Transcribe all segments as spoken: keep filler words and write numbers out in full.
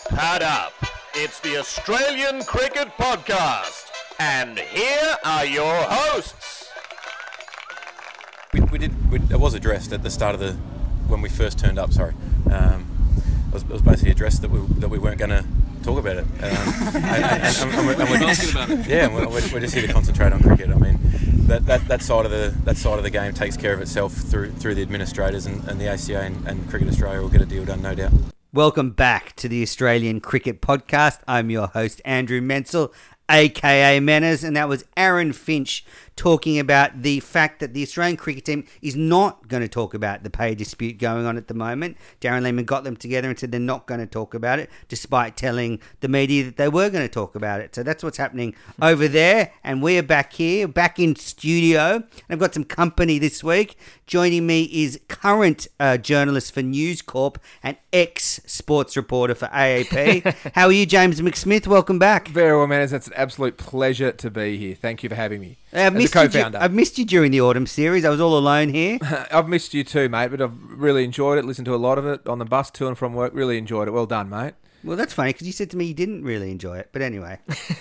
Pad up. It's the Australian Cricket Podcast. And here are your hosts. We, we did. We, it was addressed at the start of the when we first turned up. Sorry, um, it, was, it was basically addressed that we that we weren't going to talk about it. Um, and, and, and, and we're, and we're asking about it. Yeah, we're, we're just here to concentrate on cricket. I mean, that, that, that side of the that side of the game takes care of itself through through the administrators, and, and the A C A and, and Cricket Australia will get a deal done, no doubt. Welcome back to the Australian Cricket Podcast. I'm your host, Andrew Menzel, aka Manners, and that was Aaron Finch talking about the fact that the Australian cricket team is not going to talk about the pay dispute going on at the moment. Darren Lehmann got them together and said they're not going to talk about it, despite telling the media that they were going to talk about it. So that's what's happening over there, and we're back here, back in studio. And I've got some company this week. Joining me is current uh, journalist for News Corp and ex-sports reporter for A A P. How are you, James McSmith? Welcome back. Very well, man. It's an absolute pleasure to be here. Thank you for having me. I've missed, As a co-founder. you, I've missed you during the autumn series. I was all alone here. I've missed you too, mate, but I've really enjoyed it. Listened to a lot of it on the bus to and from work. Really enjoyed it. Well done, mate. Well, that's funny because you said to me you didn't really enjoy it. But anyway.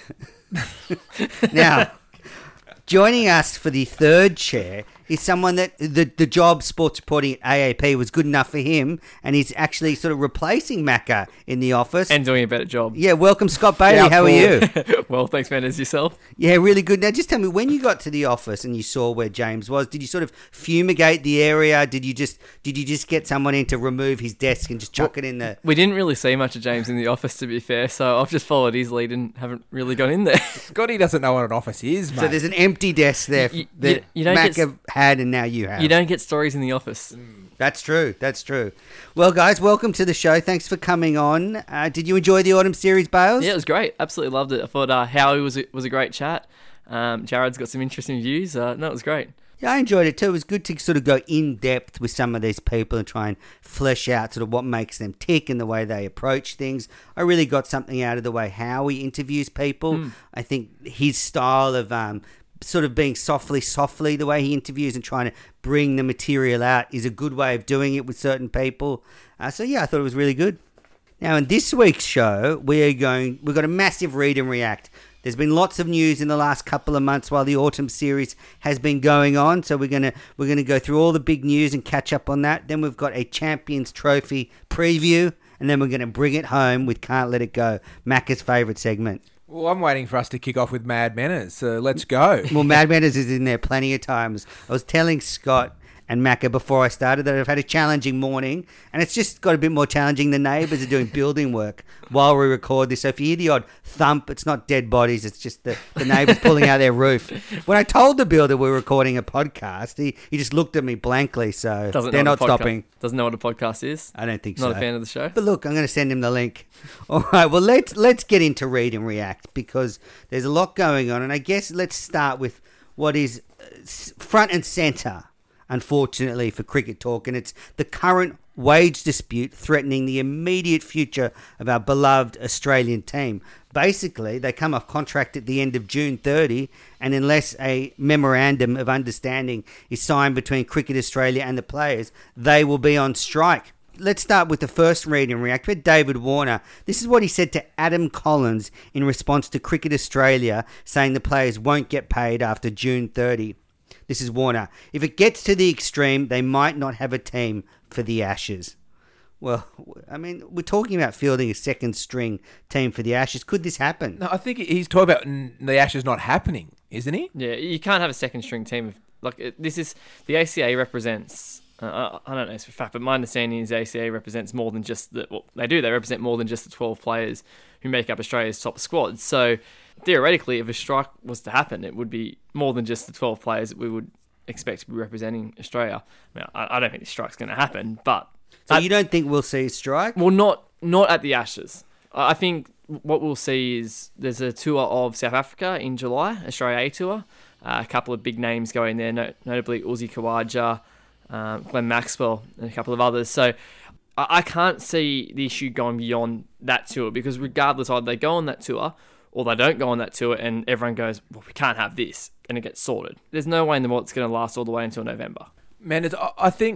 Now, joining us for the third chair is someone that the, the job sports reporting at A A P was good enough for him, and he's actually sort of replacing Macca in the office. And doing a better job. Yeah, welcome, Scott Bailey. Yeah, How are you? Well, thanks, man. As yourself? Yeah, really good. Now, just tell me, when you got to the office and you saw where James was, did you sort of fumigate the area? Did you just did you just get someone in to remove his desk and just chuck well, it in the... We didn't really see much of James in the office, to be fair, so I've just followed his lead and haven't really gone in there. Scotty doesn't know what an office is, mate. So there's an empty desk there You- you- that you don't Macca get- had and now you have. You don't get stories in the office. That's true. That's true. Well, guys, welcome to the show. Thanks for coming on. Uh, did you enjoy the autumn series, Bales? Yeah, it was great. Absolutely loved it. I thought uh, Howie was a, was a great chat. Um, Jared's got some interesting views. Uh, no, it was great. Yeah, I enjoyed it too. It was good to sort of go in depth with some of these people and try and flesh out sort of what makes them tick and the way they approach things. I really got something out of the way Howie interviews people. Mm. I think his style of um, sort of being softly, softly, the way he interviews and trying to bring the material out is a good way of doing it with certain people. Uh, so yeah, I thought it was really good. Now, in this week's show, we are going. We've got a massive read and react. There's been lots of news in the last couple of months while the autumn series has been going on. So we're gonna we're gonna go through all the big news and catch up on that. Then we've got a Champions Trophy preview, and then we're gonna bring it home with Can't Let It Go, Macca's favourite segment. Well, I'm waiting for us to kick off with Mad Manners, so let's go. Well, Mad Manners is in there plenty of times. I was telling Scott and Macca before I started that I've had a challenging morning, and it's just got a bit more challenging. The neighbours are doing building work while we record this, so if you hear the odd thump, it's not dead bodies, it's just the, the neighbours pulling out their roof. When I told the builder we were recording a podcast, he, he just looked at me blankly, so Doesn't they're know not what a podca- stopping. Doesn't know what a podcast is. I don't think Not so. a fan of the show. But look, I'm going to send him the link. All right, well, let's let's get into read and react because there's a lot going on, and I guess let's start with what is front and centre, unfortunately, for Cricket Talk, and it's the current wage dispute threatening the immediate future of our beloved Australian team. Basically, they come off contract at the end of June thirtieth, and unless a memorandum of understanding is signed between Cricket Australia and the players, they will be on strike. Let's start with the first read and react with David Warner. This is what he said to Adam Collins in response to Cricket Australia saying the players won't get paid after June thirtieth. This is Warner. If it gets to the extreme, they might not have a team for the Ashes. Well, I mean, we're talking about fielding a second string team for the Ashes. Could this happen? No, I think he's talking about the Ashes not happening, isn't he? Yeah, you can't have a second string team. If, like it, this is the A C A represents. Uh, I don't know this for a fact, but my understanding is the A C A represents more than just the. Well, they do. They represent more than just the twelve players who make up Australia's top squad. So theoretically, if a strike was to happen, it would be more than just the twelve players that we would expect to be representing Australia. I mean, I, I don't think the strike's going to happen, but So at, you don't think we'll see a strike? well, not not at the Ashes. I think what we'll see is there's a tour of South Africa in July, Australia A tour. Uh, a couple of big names going there, no, notably Uzi Khawaja, um, Glenn Maxwell, and a couple of others. So I, I can't see the issue going beyond that tour because regardless, either they go on that tour or they don't go on that tour and everyone goes, well, we can't have this, and it gets sorted. There's no way in the world it's going to last all the way until November. Man, it's, I think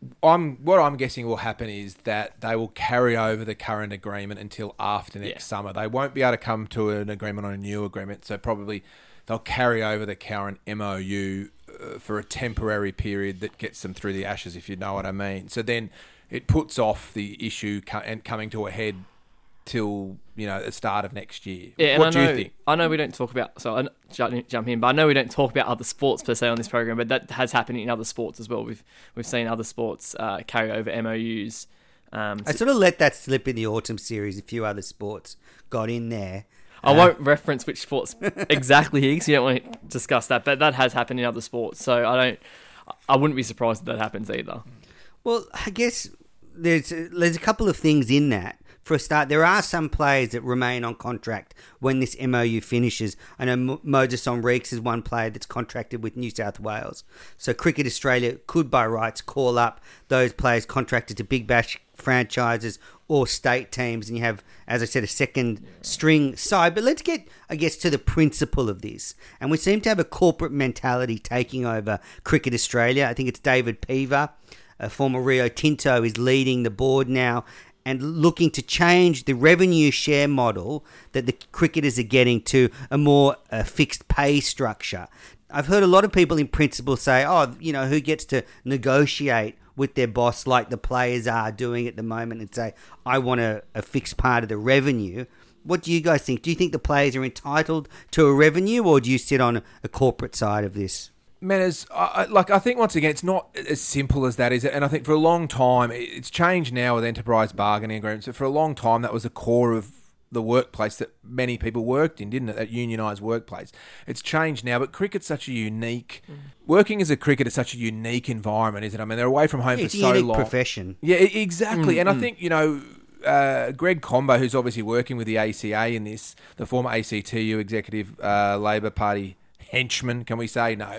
I'm what I'm guessing will happen is that they will carry over the current agreement until after next Yeah. summer. They won't be able to come to an agreement on a new agreement, so probably they'll carry over the current M O U uh, for a temporary period that gets them through the Ashes, if you know what I mean. So then it puts off the issue co- and coming to a head till, you know, the start of next year. Yeah, and what I do know, you think? I know we don't talk about, so I jump jump in, but I know we don't talk about other sports per se on this program, but that has happened in other sports as well. We've we've seen other sports uh, carry over M O Us. Um, I sort of let that slip in the autumn series. A few other sports got in there. I Uh, won't reference which sports exactly here because you don't want to discuss that, but that has happened in other sports, so I don't. I wouldn't be surprised if that happens either. Well, I guess there's there's a couple of things in that. For a start, there are some players that remain on contract when this M O U finishes. I know M- Moses Enriques is one player that's contracted with New South Wales. So Cricket Australia could, by rights, call up those players contracted to Big Bash franchises or state teams, and you have, as I said, a second string side. But let's get, I guess, to the principle of this. And we seem to have a corporate mentality taking over Cricket Australia. I think it's David Peaver, a former Rio Tinto, is leading the board now and looking to change the revenue share model that the cricketers are getting to a more uh, fixed pay structure. I've heard a lot of people in principle say, oh, you know, who gets to negotiate with their boss like the players are doing at the moment and say, I want a, a fixed part of the revenue. What do you guys think? Do you think the players are entitled to a revenue, or do you sit on a corporate side of this? Man, as I, I- like I think once again, it's not as simple as that, is it? And I think for a long time, it- it's changed now with enterprise bargaining agreements. But for a long time, that was the core of the workplace that many people worked in, didn't it? That unionised workplace. It's changed now, but cricket's such a unique. Mm. Working as a cricketer is such a unique environment, isn't it? I mean, they're away from home It's for a so unique long. profession. Yeah, e- exactly. Mm, and I mm. think, you know, uh, Greg Combo, who's obviously working with the A C A in this, the former A C T U executive uh, Labor Party henchman, can we say? No.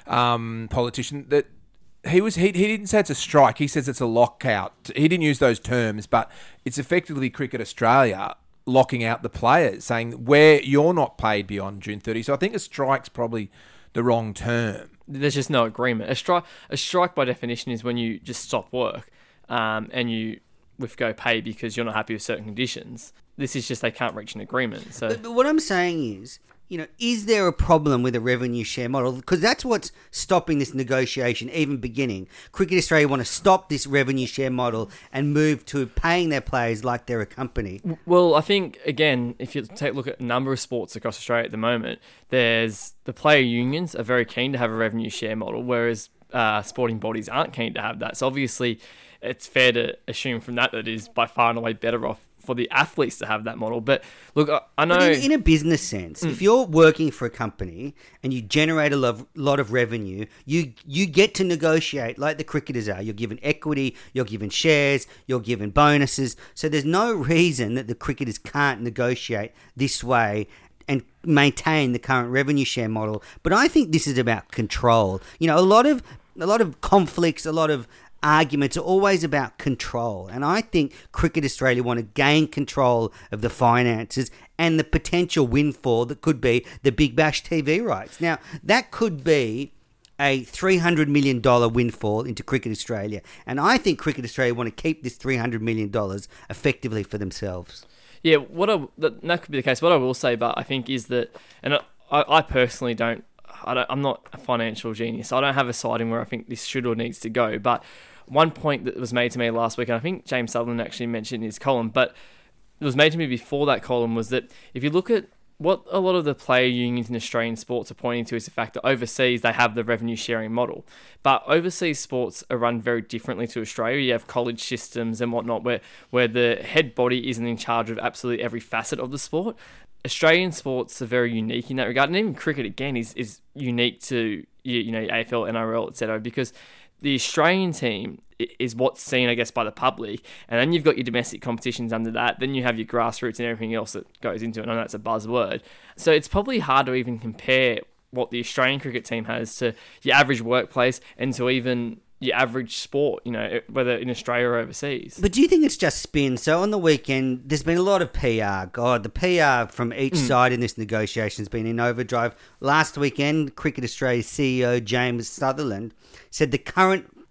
Um, politician, that he was he, he didn't say it's a strike, he says it's a lockout. He didn't use those terms, but it's effectively Cricket Australia locking out the players, saying where you're not paid beyond June thirtieth. So I think a strike's probably the wrong term. There's just no agreement. A strike, a strike by definition, is when you just stop work um, and you withgo pay because you're not happy with certain conditions. This is just they can't reach an agreement. So But, but what I'm saying is, you know, is there a problem with a revenue share model? Because that's what's stopping this negotiation even beginning. Cricket Australia want to stop this revenue share model and move to paying their players like they're a company. Well, I think, again, if you take a look at a number of sports across Australia at the moment, there's the player unions are very keen to have a revenue share model, whereas uh, sporting bodies aren't keen to have that. So obviously, it's fair to assume from that that it is by far and away better off for the athletes to have that model. But look, I, I know... But in, in a business sense, Mm. if you're working for a company and you generate a lot, lot of revenue, you you get to negotiate like the cricketers are. You're given equity, you're given shares, you're given bonuses. So there's no reason that the cricketers can't negotiate this way and maintain the current revenue share model. But I think this is about control. You know, a lot of a lot of conflicts, a lot of arguments are always about control. And I think Cricket Australia want to gain control of the finances and the potential windfall that could be the Big Bash T V rights. Now, that could be a three hundred million dollars windfall into Cricket Australia. And I think Cricket Australia want to keep this three hundred million dollars effectively for themselves. Yeah, what I, that, that could be the case. What I will say, but I think is that, and I, I personally don't, I don't, I'm not a financial genius. I don't have a side in where I think this should or needs to go. But one point that was made to me last week, and I think James Sutherland actually mentioned in his column, but it was made to me before that column, was that if you look at what a lot of the player unions in Australian sports are pointing to is the fact that overseas they have the revenue sharing model. But overseas sports are run very differently to Australia. You have college systems and whatnot where, where the head body isn't in charge of absolutely every facet of the sport. Australian sports are very unique in that regard. And even cricket, again, is, is unique to you, you know A F L, N R L, et cetera. Because the Australian team is what's seen, I guess, by the public. And then you've got your domestic competitions under that. Then you have your grassroots and everything else that goes into it. I know that's a buzzword. So it's probably hard to even compare what the Australian cricket team has to your average workplace and to even your average sport, you know, whether in Australia or overseas. But do you think it's just spin? So on the weekend, there's been a lot of P R. God, the P R from each mm. side in this negotiation has been in overdrive. Last weekend, Cricket Australia's C E O, James Sutherland, said the current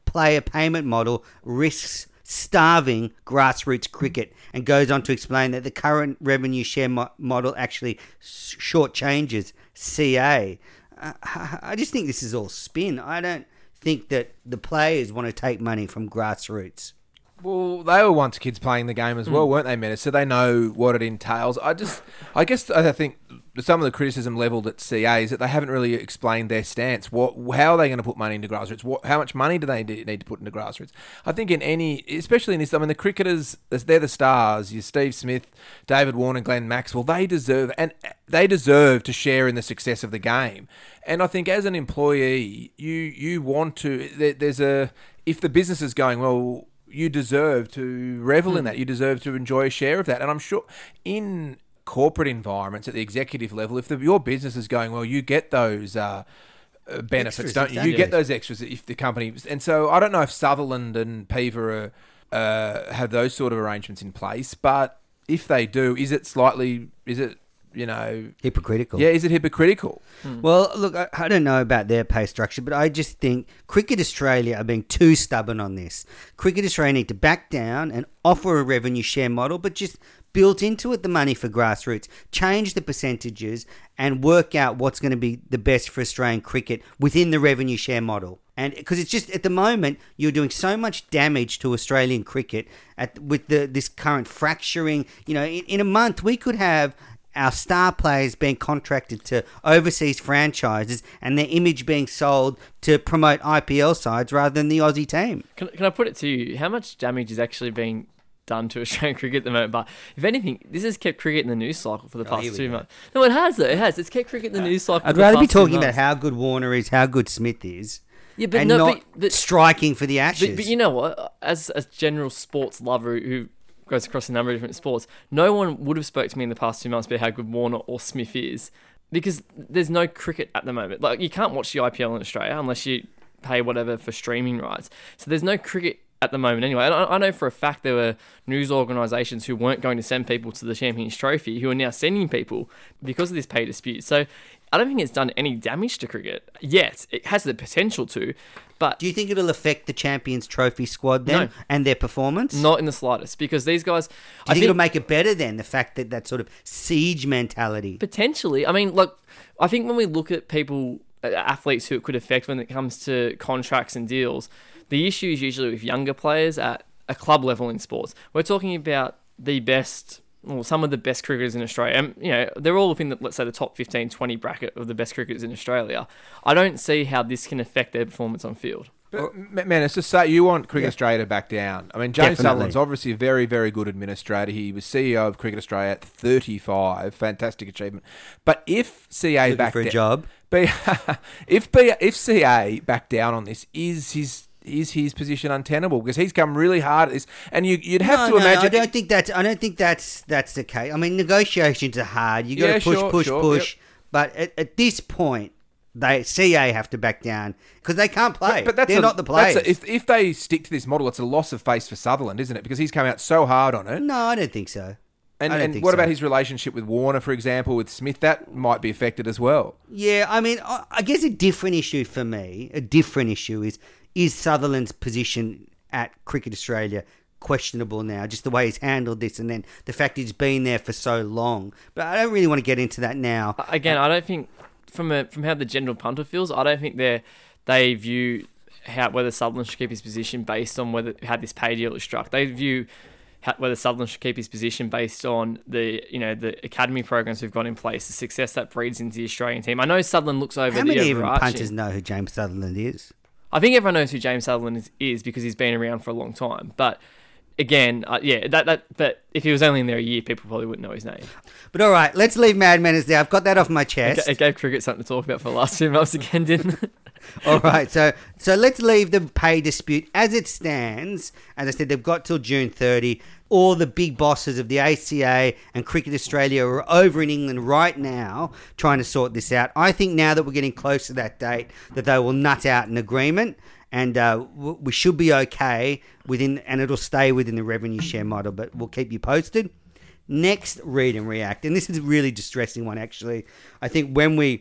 player payment model risks starving grassroots cricket, and goes on to explain that the current revenue share mo- model actually shortchanges C A. Uh, I just think this is all spin. I don't think that the players want to take money from grassroots. Well, they were once kids playing the game as well, mm. weren't they, Menace? So they know what it entails. I just, I guess, I think some of the criticism levelled at C A is that they haven't really explained their stance. What, how are they going to put money into grassroots? What, how much money do they need to put into grassroots? I think in any, especially in this, I mean, the cricketers, they're the stars. You Steve Smith, David Warner, Glenn Maxwell. They deserve, and they deserve to share in the success of the game. And I think as an employee, you you want to. There, there's a if the business is going well, you deserve to revel mm. in that. You deserve to enjoy a share of that. And I'm sure in corporate environments at the executive level, if the, your business is going well, you get those uh, benefits, extras, don't you? Exactly. You get those extras if the company... And so I don't know if Sutherland and Peaver are, uh, have those sort of arrangements in place, but if they do, is it slightly... Is it... You know, hypocritical. Yeah, is it hypocritical? Hmm. Well, look, I, I don't know about their pay structure, but I just think Cricket Australia are being too stubborn on this. Cricket Australia need to back down and offer a revenue share model, but just built into it the money for grassroots, change the percentages, and work out what's going to be the best for Australian cricket within the revenue share model. And because it's just at the moment you're doing so much damage to Australian cricket at with the this current fracturing. You know, in, in a month we could have our star players being contracted to overseas franchises and their image being sold to promote I P L sides rather than the Aussie team. Can, can I put it to you? How much damage is actually being done to Australian cricket at the moment? But if anything, this has kept cricket in the news cycle for the past oh, two months. No, it has, though. It has. It's kept cricket in the news cycle I'd for the rather past be talking two about months. how good Warner is, how good Smith is. Yeah, but and no, not but, but, striking for the Ashes. But, but you know what? As a general sports lover who goes across a number of different sports, no one would have spoke to me in the past two months about how good Warner or Smith is, because there's no cricket at the moment. Like, you can't watch the I P L in Australia unless you pay whatever for streaming rights. So there's no cricket at the moment anyway. And I, I know for a fact there were news organisations who weren't going to send people to the Champions Trophy who are now sending people because of this pay dispute. So I don't think it's done any damage to cricket yet. It has the potential to, but... Do you think it'll affect the Champions Trophy squad then no, and their performance? Not in the slightest, because these guys... Do you I think, think it'll make it better then, the fact that that sort of siege mentality? Potentially. I mean, look, I think when we look at people, athletes who it could affect when it comes to contracts and deals, the issue is usually with younger players at a club level in sports. We're talking about the best... Well, some of the best cricketers in Australia, and you know, they're all within the, let's say, the top fifteen, twenty bracket of the best cricketers in Australia. I don't see how this can affect their performance on field. But, man, it's just say you want Cricket yeah. Australia to back down. I mean, James Definitely. Sutherland's obviously a very, very good administrator. He was C E O of Cricket Australia at thirty-five. Fantastic achievement. But if C A Looking backed for a down, job, B, if B, if C A backed down on this, is his is his position untenable? Because he's come really hard at this, and you, you'd have no, to no, imagine. I don't think that's. I don't think that's that's the case. I mean, negotiations are hard. You got to Yeah, push, sure, push, sure, push. yep. But at, at this point, they C A have to back down because they can't play. But, but that's they're a, not the players. That's a, if if they stick to this model, it's a loss of face for Sutherland, isn't it? Because he's come out so hard on it. no, I don't think so. And, I don't and think what so. about his relationship with Warner, for example, with Smith? That might be affected as well. Yeah, I mean, I I guess a different issue for me, a different issue is is Sutherland's position at Cricket Australia questionable now, just the way he's handled this, and then the fact he's been there for so long. But I don't really want to get into that now. Again, I don't think from a, from how the general punter feels, I don't think they they view how whether Sutherland should keep his position based on whether how this pay deal is struck. They view how, whether Sutherland should keep his position based on the you know the academy programs we've got in place, the success that breeds into the Australian team. I know Sutherland looks over How the many even overarching. punters know who James Sutherland is? I think everyone knows who James Sutherland is, is because he's been around for a long time. But again, uh, yeah, that that. But if he was only in there a year, people probably wouldn't know his name. But all right, let's leave Mad Manners there. I've got that off my chest. It, it gave cricket something to talk about for the last two months again, didn't it? All right, so so let's leave the pay dispute as it stands. As I said, they've got till June thirtieth. All the big bosses of the A C A and Cricket Australia are over in England right now trying to sort this out. I think now that we're getting close to that date, that they will nut out an agreement, and uh, we should be okay within, and it'll stay within the revenue share model. But we'll keep you posted. Next, read and react, and this is a really distressing one actually. I think when we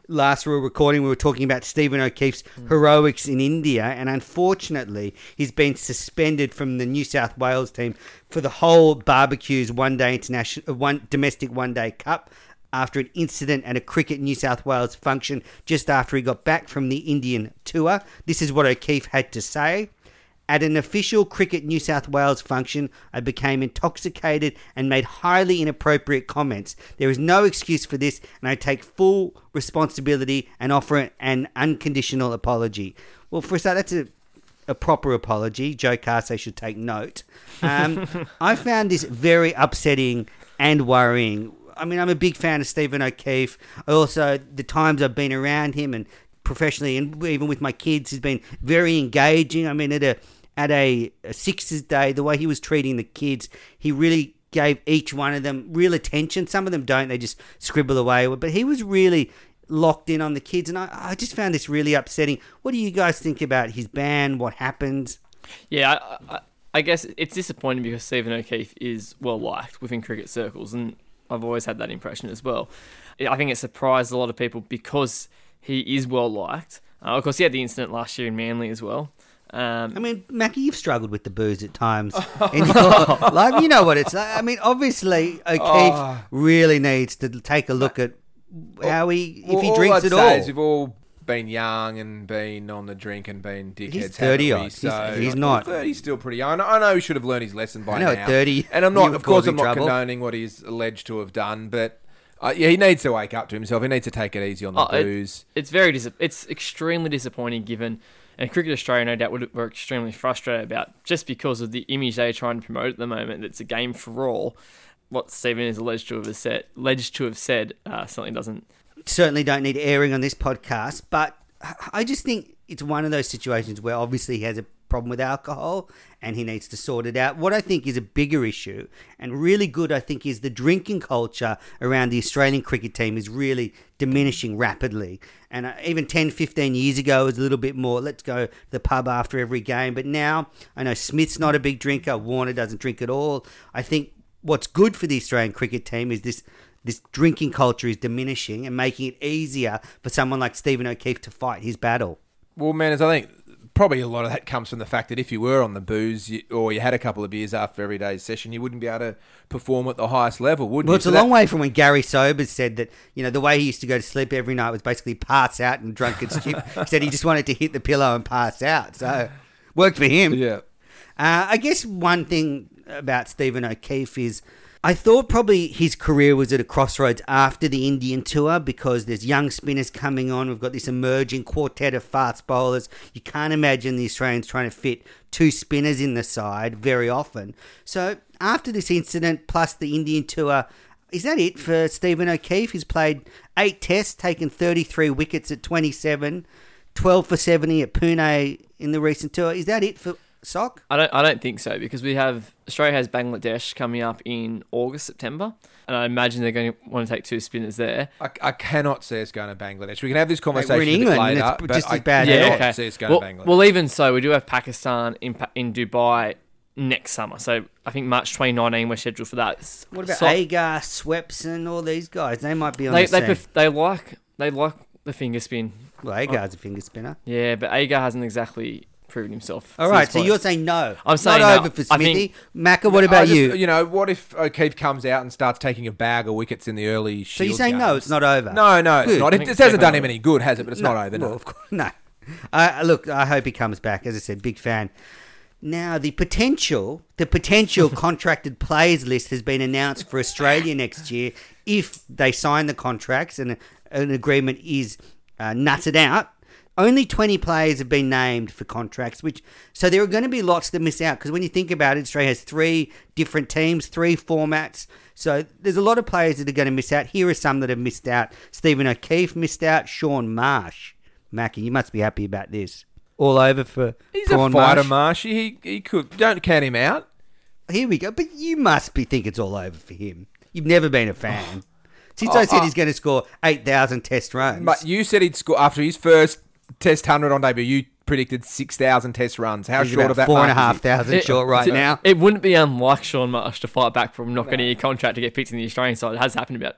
last we were recording, we were talking about Stephen O'Keefe's heroics in India, and unfortunately, he's been suspended from the New South Wales team for the whole Barbecues One Day International, one domestic One Day Cup after an incident at a Cricket New South Wales function just after he got back from the Indian tour. This is what O'Keefe had to say. At an official Cricket New South Wales function, I became intoxicated and made highly inappropriate comments. There is no excuse for this, and I take full responsibility and offer an unconditional apology. Well, for a start, that's a, a proper apology. Joe Carsey should take note. Um, I found this very upsetting and worrying. I mean, I'm a big fan of Stephen O'Keefe. I also, the times I've been around him and professionally and even with my kids, he's been very engaging. I mean, at a At a, a Sixers day, the way he was treating the kids, he really gave each one of them real attention. Some of them don't, they just scribble away. But he was really locked in on the kids, and I, I just found this really upsetting. What do you guys think about his ban? What happened? Yeah, I, I, I guess it's disappointing because Stephen O'Keefe is well-liked within cricket circles, and I've always had that impression as well. I think it surprised a lot of people because he is well-liked. Uh, of course, he had the incident last year in Manly as well. Um, I mean, Mackie, you've struggled with the booze at times in your life. You know what it's like. I mean, obviously, O'Keefe Oh. really needs to take a look at how he, if Well, he all drinks I'd at say all. is we've all been young and been on the drink and been dickheads. He's thirty haven't we? odd. He's- So, he's not. thirty, still pretty young. I know he should have learned his lesson by I know, now. at thirty, and I'm you not. were Of course, I'm causing not trouble. condoning what he's alleged to have done, but uh, yeah, he needs to wake up to himself. He needs to take it easy on the Oh, it- booze. it's very dis- it's extremely disappointing given, and Cricket Australia no doubt would were extremely frustrated about just because of the image they're trying to promote at the moment. It's a game for all. What Stephen is alleged to have said, alleged to have said, uh, certainly doesn't. Certainly don't need airing on this podcast, but I just think it's one of those situations where obviously he has a problem with alcohol and he needs to sort it out. What I think is a bigger issue and really good, I think, is the drinking culture around the Australian cricket team is really diminishing rapidly. And uh, even ten, fifteen years ago, it was a little bit more, let's go to the pub after every game. But now, I know Smith's not a big drinker. Warner doesn't drink at all. I think what's good for the Australian cricket team is this this drinking culture is diminishing and making it easier for someone like Stephen O'Keefe to fight his battle. Well, man, as I think probably a lot of that comes from the fact that if you were on the booze you, or you had a couple of beers after every day's session, you wouldn't be able to perform at the highest level, would Well, you? it's So a that- long way from when Gary Sobers said that, you know, the way he used to go to sleep every night was basically pass out and drunk and stupid. He said he just wanted to hit the pillow and pass out. So, worked for him. Yeah. Uh, I guess one thing about Stephen O'Keefe is I thought probably his career was at a crossroads after the Indian tour because there's young spinners coming on. We've got this emerging quartet of fast bowlers. You can't imagine the Australians trying to fit two spinners in the side very often. So after this incident, plus the Indian tour, is that it for Stephen O'Keefe? He's played eight tests, taken thirty-three wickets at twenty-seven, twelve for seventy at Pune in the recent tour. Is that it for Sock? I don't. I don't think so because we have Australia has Bangladesh coming up in August, September, and I imagine they're going to want to take two spinners there. I, I cannot see us going to Bangladesh. We can have this conversation we're in a bit England, later, and it's but just I as bad cannot here. okay. see us going Well, to Bangladesh. well, even so, we do have Pakistan in Pa- in Dubai next summer. So I think March twenty nineteen we're scheduled for that. What about So- Agar, Swepson, all these guys? They might be on They the they, scene. pref- they like they like the finger spin. Well, Agar's a finger spinner. Yeah, but Agar hasn't exactly proven himself. All to right, this so point. you're saying no. I'm saying not no. over for I Smithy. think- Macca, what I about just- you? You know, what if O'Keefe comes out and starts taking a bag of wickets in the early So you're Shield saying no, games? it's not over? No, no, it's Good. not. I It, think it it's hasn't done definitely him any good, has it? But it's not over, Well, no. of course, no. Uh, look, I hope he comes back. As I said, big fan. Now, the potential, the potential contracted players list has been announced for Australia next year if they sign the contracts and an agreement is uh, nutted out. Only twenty players have been named for contracts, which so there are going to be lots that miss out because when you think about it, Australia has three different teams, three formats. So there's a lot of players that are going to miss out. Here are some that have missed out. Stephen O'Keefe missed out. Sean Marsh. Mackie, you must be happy about this. All over for He's Prawn a fighter, Marsh. Marshy. He, he could. Don't count him out. Here we go. But you must be think it's all over for him. You've never been a fan. Since Oh, I said oh. he's going to score eight thousand test runs. But you said he'd score after his first Test hundred on debut. You predicted six thousand Test runs. How he's short about of that? four and a mark is half he? thousand It- short right it- now. It wouldn't be unlike Sean Marsh to fight back from not getting a contract to get picked in the Australian side. It has happened about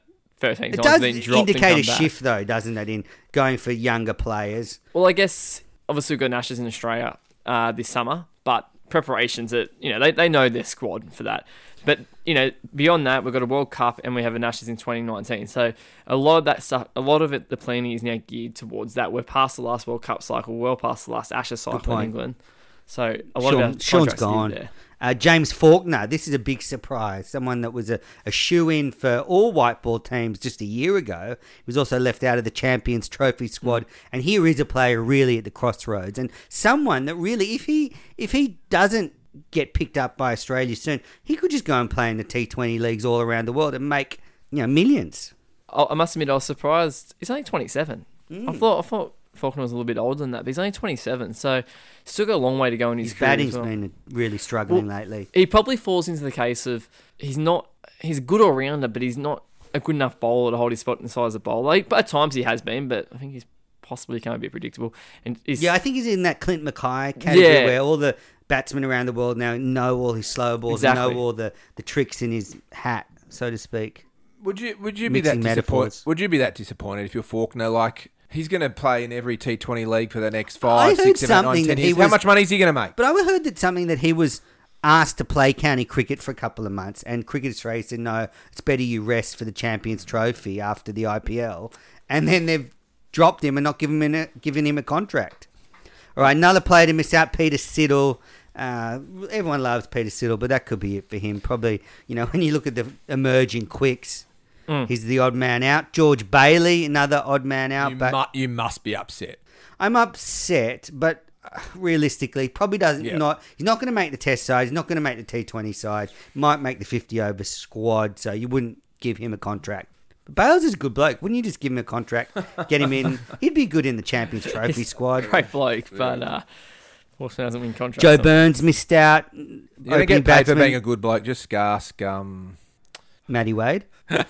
thirteen It times, does then dropped and indicate come a back. shift, though, doesn't it, in going for younger players? Well, I guess obviously we've got Ashes in Australia uh, this summer, but preparations that you know they, they know their squad for that. But you know beyond that, we've got a World Cup and we have an Ashes in twenty nineteen. So a lot of that stuff, a lot of it, the planning is now geared towards that. We're past the last World Cup cycle, well past the last Ashes cycle in point. England. So a lot Sean, of our Sean's contracts are gone. there. Uh, James Faulkner, this is a big surprise. Someone that was a, a shoe-in for all white ball teams just a year ago. He was also left out of the Champions Trophy squad. And here is a player really at the crossroads. And someone that really, if he if he doesn't get picked up by Australia soon, he could just go and play in the T twenty leagues all around the world and make you know millions. I I must admit, I was surprised. He's only twenty-seven. Mm. I thought I thought Faulkner was a little bit older than that, but he's only twenty-seven. So he's still got a long way to go in his, His career as batting's well. been really struggling Well, lately. He probably falls into the case of he's not he's a good all rounder, but he's not a good enough bowler to hold his spot in the side as a bowler. Like, but at times he has been, but I think he's possibly become a bit predictable. And he's, Yeah, I think he's in that Clint Mackay category Yeah. where all the batsmen around the world now know all his slow balls, Exactly. and know all the, the tricks in his hat, so to speak. Would you would you be that Mixing disappointed? metaphors. Would you be that disappointed if you're Faulkner? Like he's going to play in every T twenty league for the next I five, heard six, seven, eight, nine, something ten that he years. How was- much money is he going to make? But I heard that something that he was asked to play county cricket for a couple of months, and Cricket Australia said, no, it's better you rest for the Champions Trophy after the I P L. And then they've dropped him and not given him a, given him a contract. All right, another player to miss out, Peter Siddle. Uh, everyone loves Peter Siddle, but that could be it for him. Probably, you know, when you look at the emerging quicks, Mm. he's the odd man out. George Bailey, another odd man out. You, but mu- you must be upset. I'm upset, but uh, realistically, probably doesn't. Yeah. Not he's not going to make the Test side. He's not going to make the T twenty side. Might make the fifty over squad. So you wouldn't give him a contract. But Bales is a good bloke. Wouldn't you just give him a contract, get him in? He'd be good in the Champions Trophy squad. great bloke, but uh, Faulkner hasn't win contracts. Joe Burns missed out. You're going to Opening get paid for batsman, being a good bloke. Just ask. Um, Matty Wade.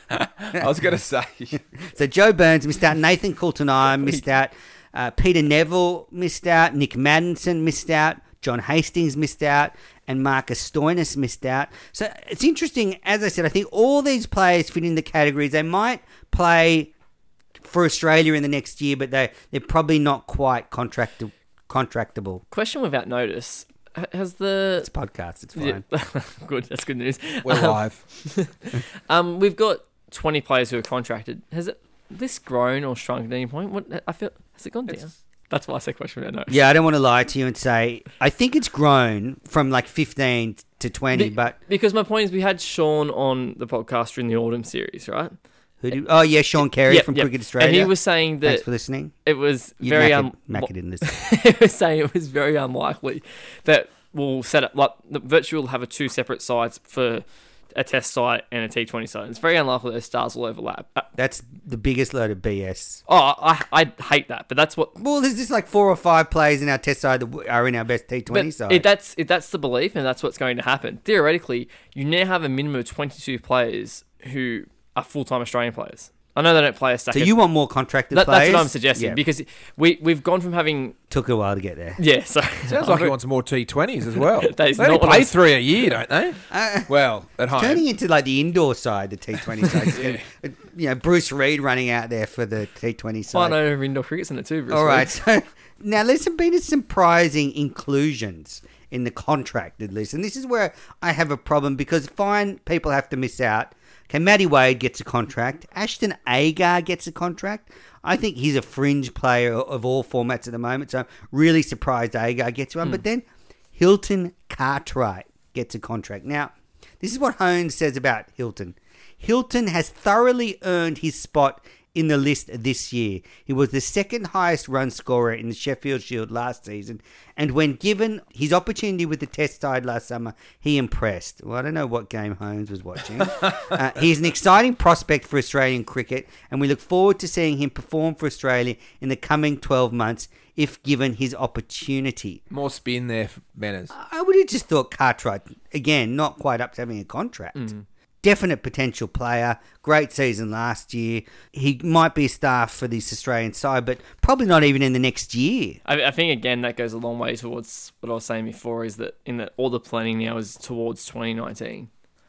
I was going to say. So Joe Burns missed out. Nathan Coulter missed out. Uh, Peter Neville missed out. Nick Maddinson missed out. John Hastings missed out. And Marcus Stoinis missed out. So it's interesting. As I said, I think all these players fit in the categories. They might play for Australia in the next year, but they, they're probably not quite contract, contractable. Question without notice. H- Has the It's podcast. It's fine. Yeah. Good, that's good news. We're Um, live. Um, we've got twenty players who are contracted. Has it this grown or shrunk at any point? What I feel has it gone down? That's why I say question without notice. Yeah, I don't want to lie to you and say I think it's grown from like fifteen to twenty, Be- but because my point is, we had Sean on the podcast during the autumn series, right? who do? Oh yeah, Sean Carey Yep, from yep. Cricket Australia. And he was saying that Thanks for listening. it was You very Macca, un- Macca didn't listen. he was saying it was very unlikely that we'll set up like the virtual will have a two separate sides for a test site and a T twenty site. It's very unlikely those stars will overlap. Uh, That's the biggest load of B S. oh, I I hate that, but that's what. Well, there's just like four or five players in our test side that w- are in our best T twenty But side. if that's if that's the belief and that's what's going to happen. Theoretically, you now have a minimum of twenty-two players who are full time Australian players. I know they don't play a stack. so of- you want more contracted that, players? that's what I'm suggesting Yeah. because we we've gone from having Took a while to get there. yeah. So Sounds like he wants more T twenties as well. That is they only not what I play was- three a year, don't they? Uh, Well, at home. turning into like the indoor side, the T twenty side. You know, Bruce Reid running out there for the T twenty I side. know indoor cricket's in it too. Bruce All Lee. right, so now there's been some surprising inclusions in the contracted list, and this is where I have a problem because fine, people have to miss out. Okay, Matty Wade gets a contract. Ashton Agar gets a contract. I think he's a fringe player of all formats at the moment, so I'm really surprised Agar gets one. But then Hilton Cartwright gets a contract. Now, this is what Holmes says about Hilton. Hilton has thoroughly earned his spot in the list this year. He was the second highest run scorer in the Sheffield Shield last season, and when given his opportunity with the Test side last summer, he impressed. Well, I don't know what game Holmes was watching. uh, he's an exciting prospect for Australian cricket, and we look forward to seeing him perform for Australia in the coming twelve months if given his opportunity. More spin there, for Benners. I would have just thought Cartwright, again, not quite up to having a contract. Definite potential player. Great season last year. He might be a star for this Australian side, but probably not even in the next year. I, I think again that goes a long way towards what I was saying before. Is that in that all the planning now is towards twenty nineteen.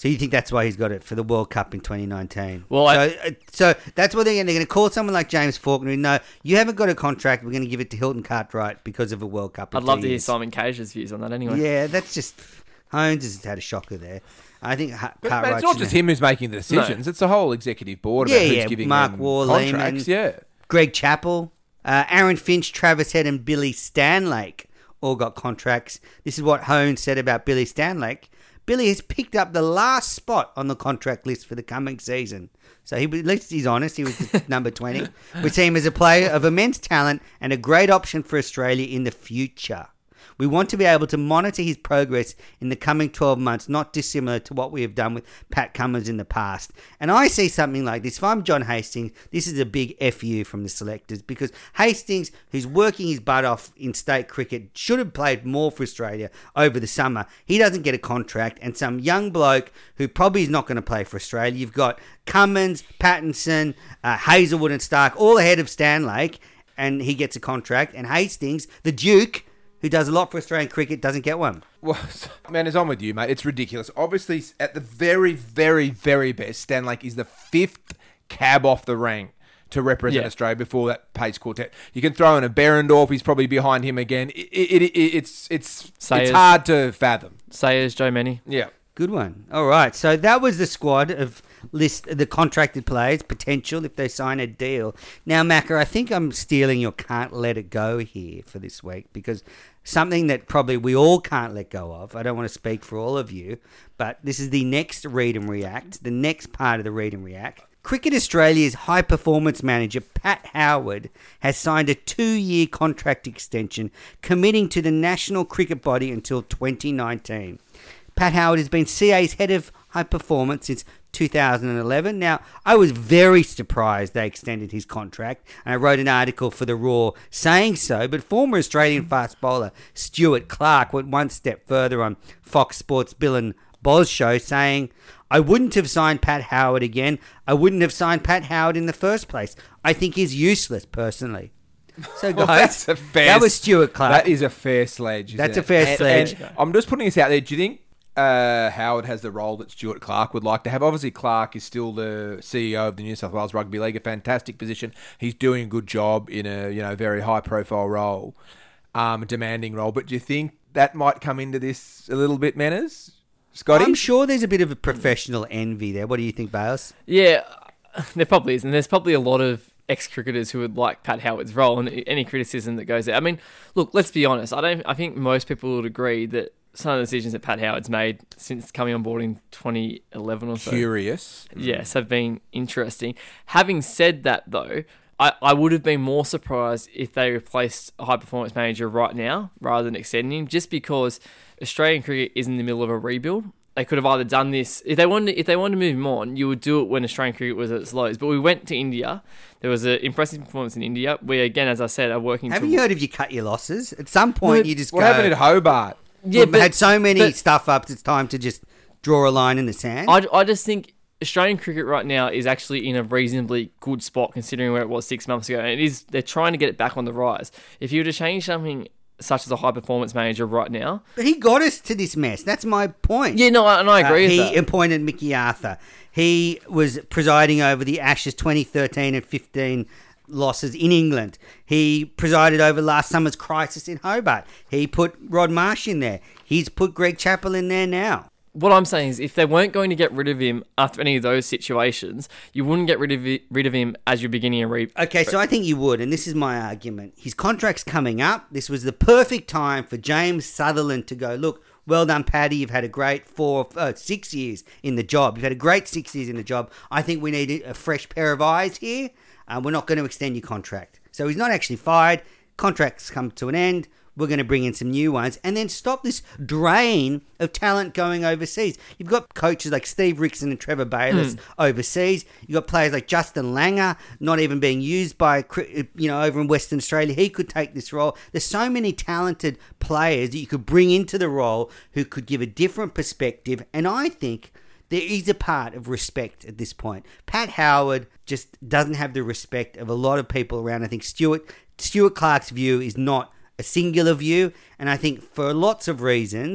So you think that's why he's got it for the World Cup in twenty nineteen? Well, so, I- uh, so that's what they're going to. They're going to call someone like James Faulkner. No, you haven't got a contract. We're going to give it to Hilton Cartwright because of a World Cup. in I'd love two to hear years. Simon Cage's views on that anyway. Yeah, that's just Holmes has had a shocker there. I think Ha- But, Cartwright. mate, it's not should just have- him who's making the decisions. It's the whole executive board about Yeah, who's yeah, giving Mark them Waugh, contracts. Lehman. Yeah. Greg Chappell, uh, Aaron Finch, Travis Head, and Billy Stanlake all got contracts. This is what Holmes said about Billy Stanlake. Billy has picked up the last spot on the contract list for the coming season. So he, at least he's honest. He was the number twenty. We see him as a player of immense talent and a great option for Australia in the future. We want to be able to monitor his progress in the coming twelve months, not dissimilar to what we have done with Pat Cummins in the past. And I see something like this. If I'm John Hastings, this is a big F U from the selectors, because Hastings, who's working his butt off in state cricket, should have played more for Australia over the summer. He doesn't get a contract, and some young bloke who probably is not going to play for Australia. You've got Cummins, Pattinson, uh, Hazelwood and Stark, all ahead of Stanlake, and he gets a contract. And Hastings, the Duke, who does a lot for Australian cricket, doesn't get one. Well, man, it's on with you, mate. It's ridiculous. Obviously, at the very, very, very best, Stanlake is the fifth cab off the rank to represent Yeah. Australia before that Pace quartet. You can throw in a Berendorf. He's probably behind him again. It, it, it, it's it's Sayers. it's hard to fathom. Sayers, Joe Many. Yeah. Good one. All right. So that was the squad of list the contracted players, potential if they sign a deal. Now, Macca, I think I'm stealing your can't let it go here for this week, because something that probably we all can't let go of. I don't want to speak for all of you, but this is the next Read and React, the next part of the Read and React. Cricket Australia's high performance manager, Pat Howard, has signed a two-year contract extension committing to the national cricket body until twenty nineteen. Pat Howard has been C A's head of high performance since two thousand eleven. Now, I was very surprised they extended his contract, and I wrote an article for The Raw saying so, but former Australian fast bowler Stuart Clark went one step further on Fox Sports' Bill and Boz show, saying, I wouldn't have signed Pat Howard again. I wouldn't have signed Pat Howard in the first place. I think he's useless, personally. So, guys, Well, that's a fair, that was Stuart Clark. That is a fair sledge. That's isn't a fair it? And- sledge. and I'm just putting this out there. Do you think uh, Howard has the role that Stuart Clark would like to have? Obviously, Clark is still the C E O of the New South Wales Rugby League, a fantastic position. He's doing a good job in a you know very high profile role, um, a demanding role. But do you think that might come into this a little bit, Manners? Scotty? I'm sure there's a bit of a professional envy there. What do you think, Bales? Yeah, there probably is, and there's probably a lot of ex-cricketers who would like Pat Howard's role, and any criticism that goes there. I mean, look, let's be honest. I don't. I think most people would agree that some of the decisions that Pat Howard's made since coming on board in twenty eleven or so, Curious. yes, have been interesting. Having said that, though, I, I would have been more surprised if they replaced a high-performance manager right now rather than extending him, just because Australian cricket is in the middle of a rebuild. They could have either done this if they wanted. If they wanted to move him on, you would do it when Australian cricket was at its lows. But we went to India. There was an impressive performance in India. We again, as I said, are working. Haven't to, you heard of you cut your losses? At some point, No, you just What go, happened at Hobart? Yeah, we've but had so many but- stuff ups, it's time to just draw a line in the sand. I, I just think Australian cricket right now is actually in a reasonably good spot considering where it was six months ago. And it is they're trying to get it back on the rise. If you were to change something such as a high performance manager right now, But he got us to this mess. That's my point. yeah, no, and I agree Uh, with he that. appointed Mickey Arthur. He was presiding over the Ashes twenty thirteen and fifteen losses in England. He presided over last summer's crisis in Hobart. He put Rod Marsh in there. He's put Greg Chappell in there now. What I'm saying is, if they weren't going to get rid of him after any of those situations, you wouldn't get rid of it, rid of him as you're beginning a re. Okay, so I think you would, and this is my argument. His contract's coming up. This was the perfect time for James Sutherland to go, look, well done, Paddy. You've had a great four, uh, six years in the job. You've had a great six years in the job. I think we need a fresh pair of eyes here. Uh, we're not going to extend your contract. So he's not actually fired. Contracts come to an end. We're going to bring in some new ones and then stop this drain of talent going overseas. You've got coaches like Steve Rickson and Trevor Bayliss overseas. You've got players like Justin Langer not even being used by, you know, over in Western Australia. He could take this role. There's so many talented players that you could bring into the role who could give a different perspective. And I think there is a part of respect at this point. Pat Howard just doesn't have the respect of a lot of people around. I think Stuart Stuart Clark's view is not a singular view, and I think for lots of reasons,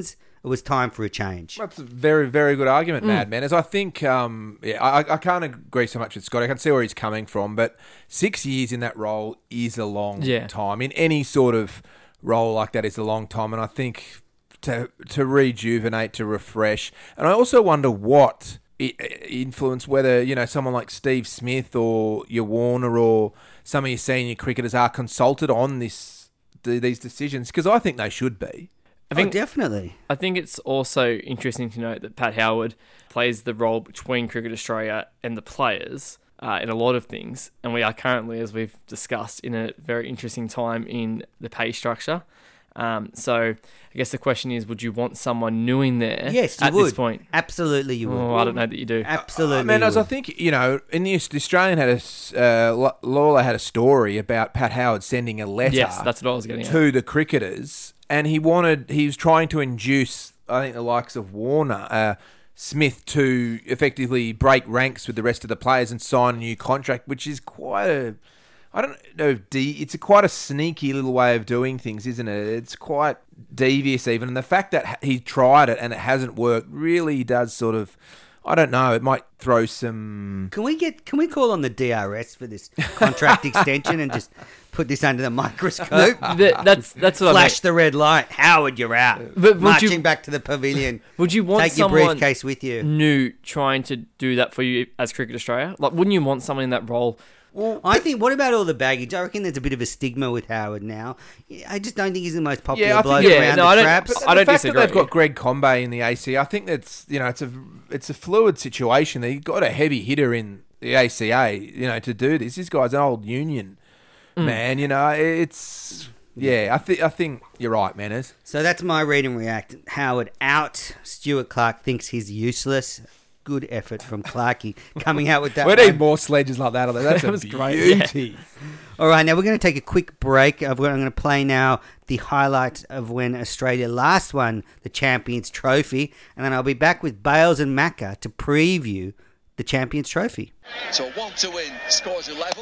was time for a change. That's a very, very good argument, Mad Man. As I think, um, yeah, I, I can't agree so much with Scott. I can see where he's coming from, but six years in that role is a long Yeah. time. In any sort of role like that is a long time, and I think to to rejuvenate, to refresh, and I also wonder what it influence whether you know someone like Steve Smith or your Warner or some of your senior cricketers are consulted on this these decisions, because I think they should be. I think oh, definitely. I think it's also interesting to note that Pat Howard plays the role between Cricket Australia and the players uh, in a lot of things, and we are currently, as we've discussed, in a very interesting time in the pay structure. Um, so I guess the question is, would you want someone new in there Yes, you at would. this point? Absolutely, you would. Oh, I don't know that you do. Absolutely. I mean, you as I would. think, you know, in the, the Australian had a, s- uh, Lawler had a story about Pat Howard sending a letter Yes, that's what I was getting at. to the cricketers, and he wanted, he was trying to induce, I think, the likes of Warner, uh, Smith to effectively break ranks with the rest of the players and sign a new contract, which is quite a, I don't know if de- it's a quite a sneaky little way of doing things, isn't it? It's quite devious even, and the fact that he tried it and it hasn't worked really does sort of, I don't know, it might throw some... Can we get? Can we call on the D R S for this contract extension and just put this under the microscope? That- that's that's what I mean. Flash the red light. Howard, you're out. But would Marching you- back to the pavilion. Would you want Take your someone briefcase with you. new trying to do that for you as Cricket Australia? Like, wouldn't you want someone in that role? I think, what about all the baggage? I reckon there's a bit of a stigma with Howard now. I just don't think he's the most popular Yeah, I bloke think- yeah, around no, the I don't- traps. but- The I don't fact that they've disagree. got Greg Combay in the A C A, I think that's, you know, it's a it's a fluid situation. They've got a heavy hitter in the A C A, you know, to do this. This guy's an old union man, you know. It's yeah, I think I think you're right, Manners. So that's my read and react. Howard out. Stuart Clark thinks he's useless. Good effort from Clarkey coming out with that We one. need more sledges like that. That's That a was great, beauty. All right, now we're going to take a quick break. I've got, I'm going to play now the highlight of when Australia last won the Champions Trophy, and then I'll be back with Bales and Macca to preview the Champions Trophy. So one to win, scores are level.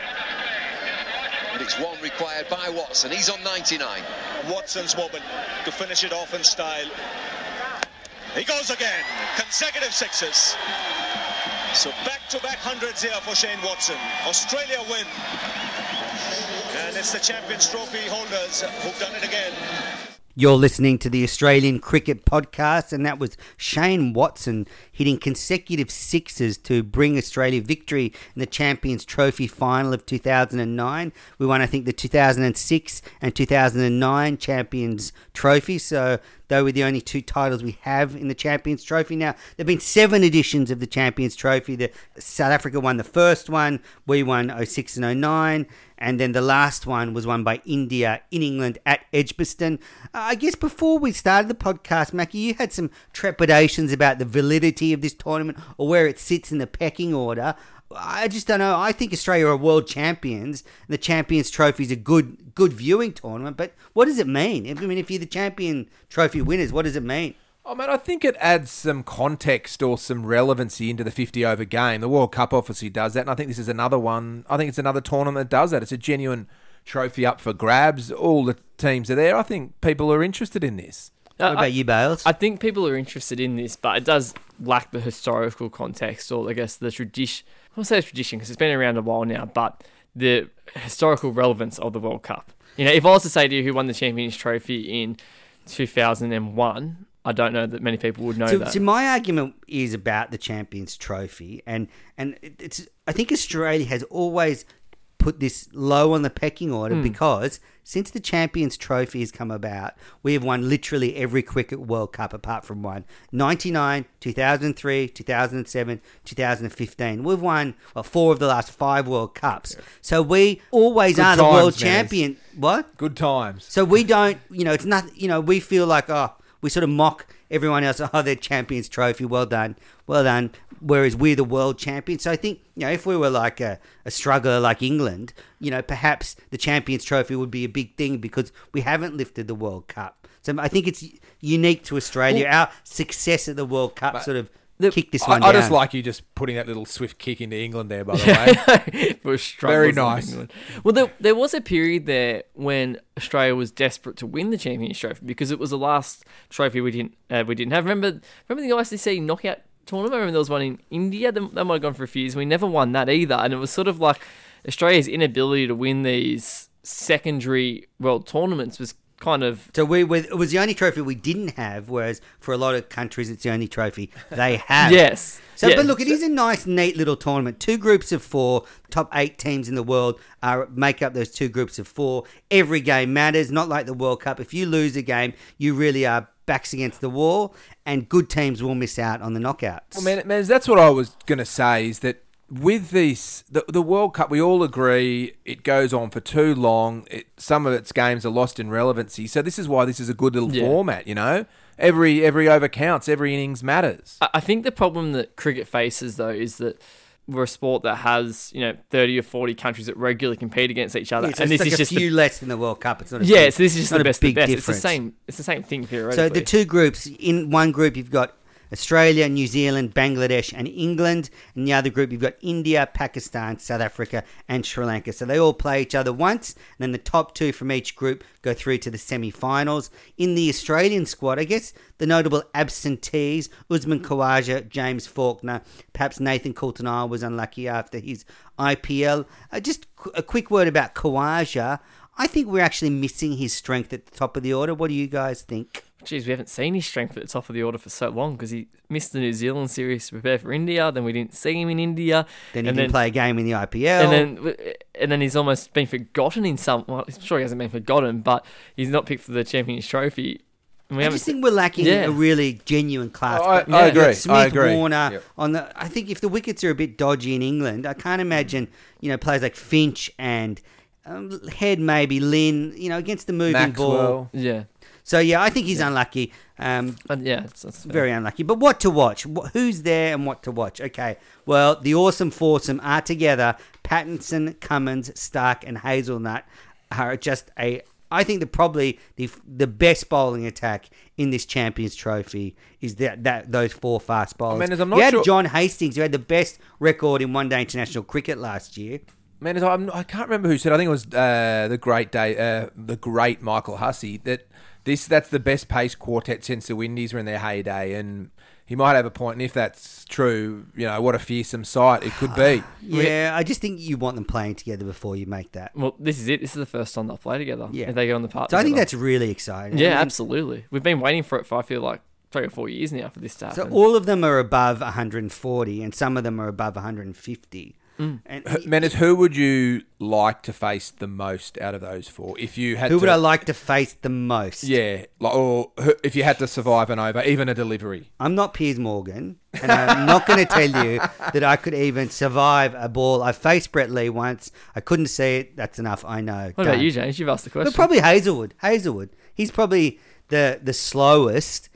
And it's one required by Watson. He's on ninety-nine. Watson's moment to finish it off in style. He goes again. Consecutive sixes. So back-to-back hundreds here for Shane Watson. Australia win. And it's the Champions Trophy holders who've done it again. You're listening to the Australian Cricket Podcast, and that was Shane Watson hitting consecutive sixes to bring Australia victory in the Champions Trophy final of two thousand nine. We won, I think, the two thousand six and two thousand nine Champions Trophy, so they were the only two titles we have in the Champions Trophy. Now, there have been seven editions of the Champions Trophy. The, South Africa won the first one, we won oh six and oh nine, and then the last one was won by India in England at Edgbaston. Uh, I guess before we started the podcast, Mackie, you had some trepidations about the validity of this tournament or where it sits in the pecking order. I just don't know. I think Australia are world champions. And the Champions Trophy is a good, good viewing tournament. But what does it mean? I mean, if you're the Champion Trophy winners, what does it mean? Oh, man, I think it adds some context or some relevancy into the fifty-over game. The World Cup obviously does that, and I think this is another one. I think it's another tournament that does that. It's a genuine trophy up for grabs. All the teams are there. I think people are interested in this. What Uh, about I, you, Bales? I think people are interested in this, but it does lack the historical context, or I guess the tradition. I won't say tradition because it's been around a while now, but the historical relevance of the World Cup. You know, if I was to say to you who won the Champions Trophy in two thousand one, I don't know that many people would know So, that. so my argument is about the Champions Trophy, and and it's. I think Australia has always put this low on the pecking order because since the Champions Trophy has come about, we have won literally every cricket World Cup apart from one. ninety-nine, two thousand three, two thousand seven, two thousand fifteen. We've won well, four of the last five World Cups. So we always Good are the times, world Manners. champion. What? Good times. So we don't, you know, it's not, you know, we feel like, oh, we sort of mock everyone else. Oh, they're Champions Trophy. Well done. Well done. Whereas we're the world champions. So I think, you know, if we were like a, a struggler like England, you know, perhaps the Champions Trophy would be a big thing because we haven't lifted the World Cup. So I think it's unique to Australia. Our success at the World Cup But- sort of The- kick this I, one I down. just like you just putting that little swift kick into England there, by the way. For struggles Very in nice. England. Well, there, there was a period there when Australia was desperate to win the Champions Trophy because it was the last trophy we didn't uh, we didn't have. Remember, remember the I C C knockout tournament? I remember there was one in India. They, they might have gone for a few years. We never won that either, and it was sort of like Australia's inability to win these secondary world tournaments was kind of So we were, it was the only trophy we didn't have, whereas for a lot of countries it's the only trophy they have. yes. So, yeah. but look, it is a nice, neat little tournament. Two groups of four, top eight teams in the world are make up those two groups of four. Every game matters, not like the World Cup. If you lose a game, you really are backs against the wall, and good teams will miss out on the knockouts. Well, man, man, that's what I was going to say is that with this, the, the World Cup, we all agree it goes on for too long. It, some of its games are lost in relevancy. So this is why this is a good little Yeah. format, you know? Every every over counts. Every innings matters. I I think the problem that cricket faces, though, is that we're a sport that has, you know, thirty or forty countries that regularly compete against each other. Yeah, so and it's this like is a just few the, less than the World Cup. It's not a yeah, big, so this is just not the a best of the big best. difference. It's the same. It's the same thing theoretically. So the two groups, in one group you've got Australia, New Zealand, Bangladesh and England. In the other group you've got India, Pakistan, South Africa and Sri Lanka. So they all play each other once, and then the top two from each group go through to the semi-finals. In the Australian squad, I guess the notable absentees, Usman Khawaja, James Faulkner, perhaps Nathan Coulter-Nile was unlucky after his I P L. Uh, just qu- a quick word about Khawaja. I think we're actually missing his strength at the top of the order. What do you guys think? Jeez, we haven't seen his strength at the top of the order for so long because he missed the New Zealand series to prepare for India. Then we didn't see him in India. Then he and didn't play a game in the I P L. And then, and then he's almost been forgotten in some. Well, I'm sure he hasn't been forgotten, but he's not picked for the Champions Trophy. And we I haven't just se- think we're lacking Yeah. a really genuine class. I- But I you've got agree. Smith, I agree. Warner Yep. on the. I think if the wickets are a bit dodgy in England, I can't imagine you know players like Finch and um, Head, maybe Lynn, you know, against the moving ball. Maxwell. Yeah, So yeah, I think he's unlucky. Um, and yeah, it's, it's fair. very unlucky. But what to watch? Wh- Who's there and what to watch? Okay, well, the awesome foursome are together. Pattinson, Cummins, Stark, and Hazelnut are just a. I think the probably the the best bowling attack in this Champions Trophy is that that those four fast bowlers. mean, as I'm not you had sure- John Hastings, who had the best record in one day international cricket last year. Man, as I'm, I can't remember who said. I think it was uh, the great day, uh, the great Michael Hussey. That this that's the best pace quartet since the Windies were in their heyday, and he might have a point. And if that's true, you know what a fearsome sight it could be. Yeah, I just think you want them playing together before you make that. Well, this is it. This is the first time they'll play together. Yeah. If they go on the part. So I think together. that's really exciting. Yeah, I mean, absolutely. We've been waiting for it for I feel like three or four years now for this to So happen. all of them are above one hundred forty, and some of them are above one hundred fifty. Mm. And Menace, who would you like to face the most out of those four? If you had who to, would I like to face the most? Yeah, like, or who- if you had to survive an over, even a delivery. I'm not Piers Morgan, and I'm not going to tell you that I could even survive a ball. I faced Brett Lee once. I couldn't see it. That's enough. I know. what about Done. you, James? You've asked the question. But probably Hazelwood. Hazelwood. He's probably the the slowest,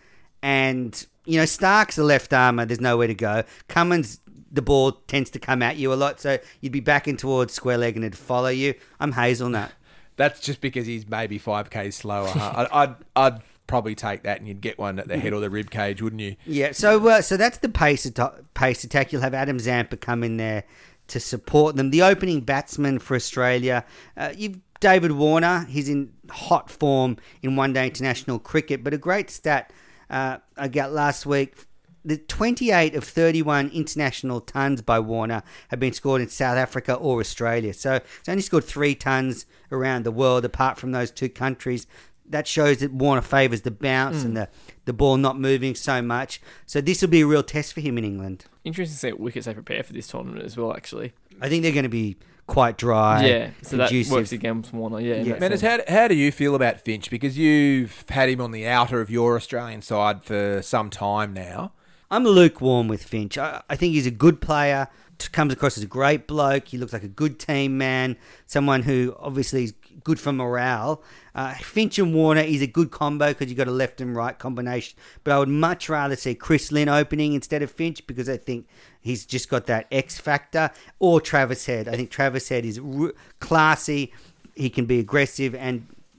and you know Stark's the left armour. There's nowhere to go. Cummins, the ball tends to come at you a lot, so you'd be backing towards square leg and it'd follow you. I'm Hazelnut. That's just because he's maybe five k's slower. Huh? I'd, I'd I'd probably take that, and you'd get one at the head or the rib cage, wouldn't you? Yeah, so uh, so that's the pace atta- pace attack. You'll have Adam Zampa come in there to support them. The opening batsman for Australia, uh, you've David Warner. He's in hot form in one-day international cricket. But a great stat uh, I got last week: the twenty-eight of thirty-one international tons by Warner have been scored in South Africa or Australia. So he's only scored three tons around the world, apart from those two countries. That shows that Warner favours the bounce and the, the ball not moving so much. So this will be a real test for him in England. Interesting to see what wickets they prepare for this tournament as well, actually. I think they're going to be quite dry. yeah, so that conducive. works against Warner. Yeah, in Yeah. that Menace, sense. how, how do you feel about Finch? Because you've had him on the outer of your Australian side for some time now. I'm lukewarm with Finch. I, I think he's a good player, t- comes across as a great bloke. He looks like a good team man, someone who obviously is good for morale. Uh, Finch and Warner is a good combo because you've got a left and right combination. But I would much rather see Chris Lynn opening instead of Finch because I think he's just got that X factor. Or Travis Head. I think Travis Head is r- classy. He can be aggressive and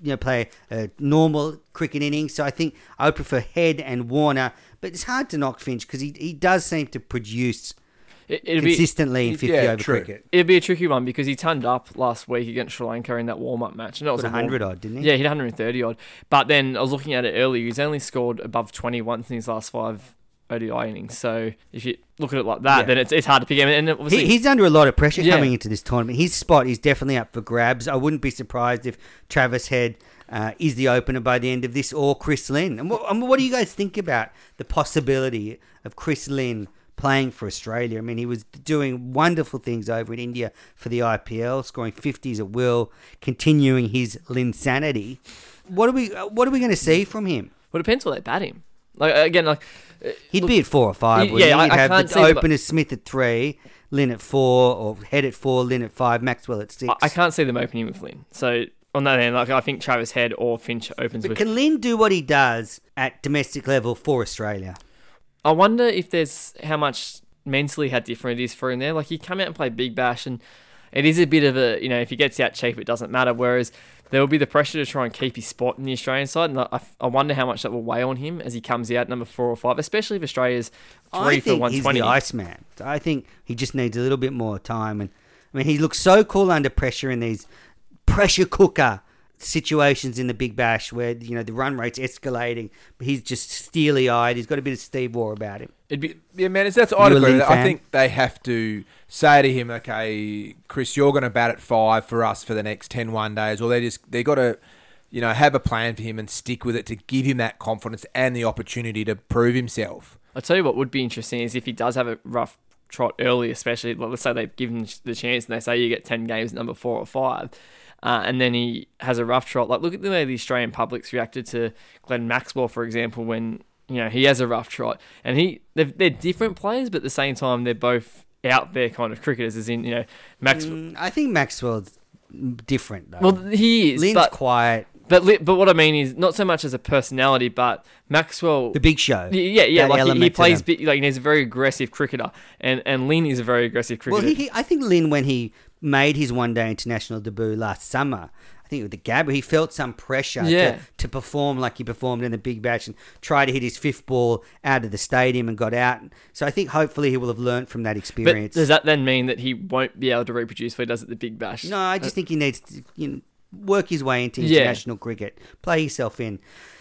you know, play a normal cricket innings. So I think I would prefer Head and Warner. But it's hard to knock Finch because he he does seem to produce It, it'd consistently be, in fifty yeah, over true. cricket. It'd be a tricky one because he turned up last week against Sri Lanka in that warm-up match. And that was Got a one hundred warm- odd, didn't he? Yeah, he had one hundred thirty odd. But then I was looking at it earlier. He's only scored above twenty once in his last five O D I innings. So if you look at it like that, Yeah. then it's it's hard to pick him. And obviously, He, he's under a lot of pressure Yeah. coming into this tournament. His spot is definitely up for grabs. I wouldn't be surprised if Travis Head uh, is the opener by the end of this, or Chris Lynn. And what, and what do you guys think about the possibility of Chris Lynn playing for Australia? I mean, he was doing wonderful things over in India for the I P L, scoring fifties at will, continuing his Linsanity. What are we What are we going to see from him? well, it depends what they bat him. Like again, like He'd be at four or five. Yeah, wouldn't he? I- He'd I have can't the see the- opener Smith at three, Lynn at four, or Head at four, Lynn at five, Maxwell at six. I, I can't see them opening with Lynn. So on that end, like I think Travis Head or Finch opens But with. can Lynn do what he does at domestic level for Australia? I wonder if there's how much mentally how different it is for him there. Like he come out and play Big Bash, and it is a bit of a, you know, if he gets out cheap, it doesn't matter. Whereas there will be the pressure to try and keep his spot in the Australian side, and I, I wonder how much that will weigh on him as he comes out number four or five, especially if Australia's three I for think one he's twenty. the Iceman. I think he just needs a little bit more time. And I mean, he looks so cool under pressure in these pressure cooker situations in the Big Bash where, you know, the run rate's escalating, but he's just steely-eyed. He's got a bit of Steve Waugh about him. It'd be, yeah, man. It's, that's I'd You a agree. Lynn with that. I fan? think they have to say to him, "Okay, Chris, you're going to bat at five for us for the next ten one days," or they just they got to, you know, have a plan for him and stick with it to give him that confidence and the opportunity to prove himself. I'll tell you what would be interesting is if he does have a rough trot early, especially, like, let's say they give him the chance and they say you get ten games at number four or five, uh, and then he has a rough trot. Like, look at the way the Australian public's reacted to Glenn Maxwell, for example, when, you know, he has a rough trot. And he they're, they're different players, but at the same time, they're both out there kind of cricketers, as in, you know, Max. Mm, I think Maxwell's different, though. Well, he is, Lynn's but quiet. but li- but what I mean is not so much as a personality, but Maxwell. The big show. Yeah, yeah, That like he, element he to plays, them. big, like he's a very aggressive cricketer, and and Lynn is a very aggressive cricketer. Well, he, he, I think Lynn, when he made his one-day international debut last summer, I think with the Gabba, he felt some pressure Yeah. to, to perform like he performed in the Big Bash and try to hit his fifth ball out of the stadium and got out. So I think hopefully he will have learnt from that but experience. does that then mean that he won't be able to reproduce what he does at the Big Bash? No, I just think he needs to, you know, work his way into Yeah. international cricket, play himself in.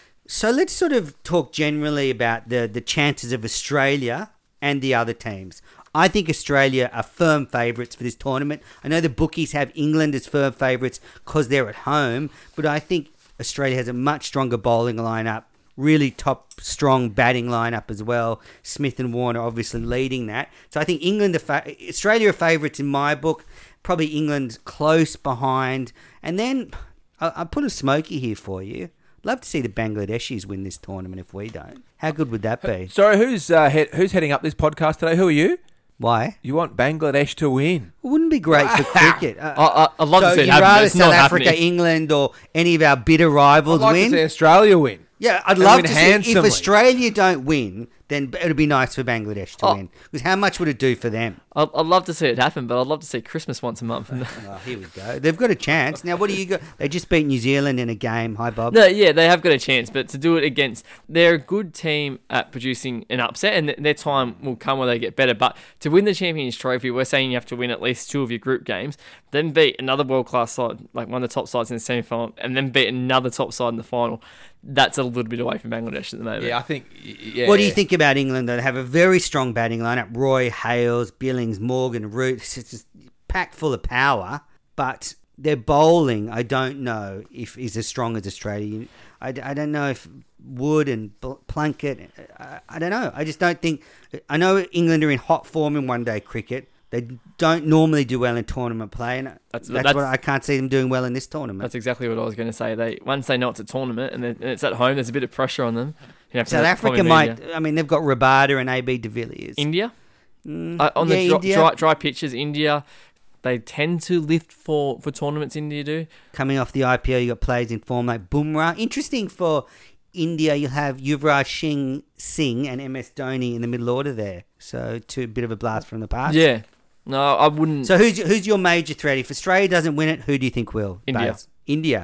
So let's sort of talk generally about the, the chances of Australia and the other teams. I think Australia are firm favourites for this tournament. I know the bookies have England as firm favourites because they're at home, but I think Australia has a much stronger bowling lineup, really top, strong batting lineup as well. Smith and Warner obviously leading that. So I think England, are fa- Australia are favourites in my book. Probably England close behind. And then I, I put a smoky here for you. Love to see the Bangladeshis win this tournament if we don't. How good would that be? Sorry, who's uh, head, who's heading up this podcast today? Who are you? Why? You want Bangladesh to win? It wouldn't be great for cricket. Uh, I, I, I'd love so to see it you'd happen. but rather It's South not Africa, happening. England, or any of our bitter rivals I'd like win? to see Australia win. Yeah, I'd And love win to see. If handsomely. Australia don't win, then it'd be nice for Bangladesh to Oh. win. Because how much would it do for them? I'd, I'd love to see it happen, but I'd love to see Christmas once a month. Oh, here we go. They've got a chance. Now, what do you got? They just beat New Zealand in a game. Hi, Bob. No, yeah, they have got a chance, but to do it against, they're a good team at producing an upset, and th- their time will come where they get better. But to win the Champions Trophy, we're saying you have to win at least two of your group games, then beat another world-class side, like one of the top sides in the semi-final, and then beat another top side in the final. That's a little bit away from Bangladesh at the moment. Yeah, I think. Yeah. What do you think about England? They have a very strong batting lineup. Roy, Hales, Billings, Morgan, Root. It's just packed full of power. But their bowling, I don't know if is as strong as Australia. I, I don't know if Wood and Bl- Plunkett. I, I don't know. I just don't think. I know England are in hot form in one-day cricket. They don't normally do well in tournament play, and that's, that's, that's- what I can't see them doing well in this tournament. That's exactly what I was going to say. They once they know it's a tournament and, then, and it's at home, there's a bit of pressure on them. You have to South probably Africa might. media. I mean, they've got Rabada and A B de Villiers. India Mm, uh, on yeah, the dry, India. dry, dry pitches. India, they tend to lift for, for tournaments. India do. Coming off the I P L, you got players in form like Bumrah. Interesting for India, you'll have Yuvraj Singh, Singh and M S Dhoni in the middle order there. So, two bit of a blast from the past. Yeah. No, I wouldn't. So, who's who's your major threat? If Australia doesn't win it, who do you think will? India. Baz? India. Yeah.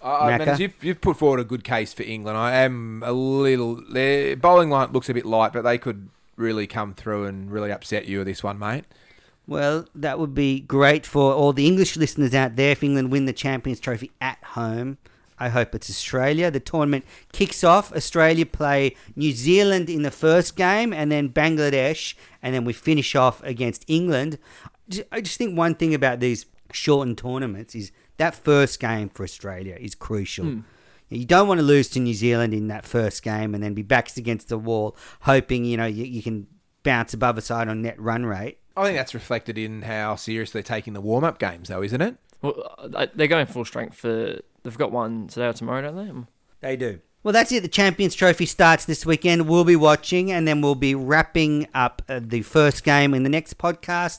Uh, Macca? Manners, you've, you've put forward a good case for England. I am a little... Their bowling line looks a bit light, but they could really come through and really upset you with this one, mate. Well, that would be great for all the English listeners out there if England win the Champions Trophy at home. I hope it's Australia. The tournament kicks off. Australia play New Zealand in the first game and then Bangladesh, and then we finish off against England. I just think one thing about these shortened tournaments is that first game for Australia is crucial. Mm. You don't want to lose to New Zealand in that first game and then be backs against the wall, hoping you know you, you can bounce above a side on net run rate. I think that's reflected in how serious they're taking the warm-up games, though, isn't it? Well, they're going full strength for... They've got one today or tomorrow, don't they? They do. Well, that's it. The Champions Trophy starts this weekend. We'll be watching, and then we'll be wrapping up uh, the first game in the next podcast.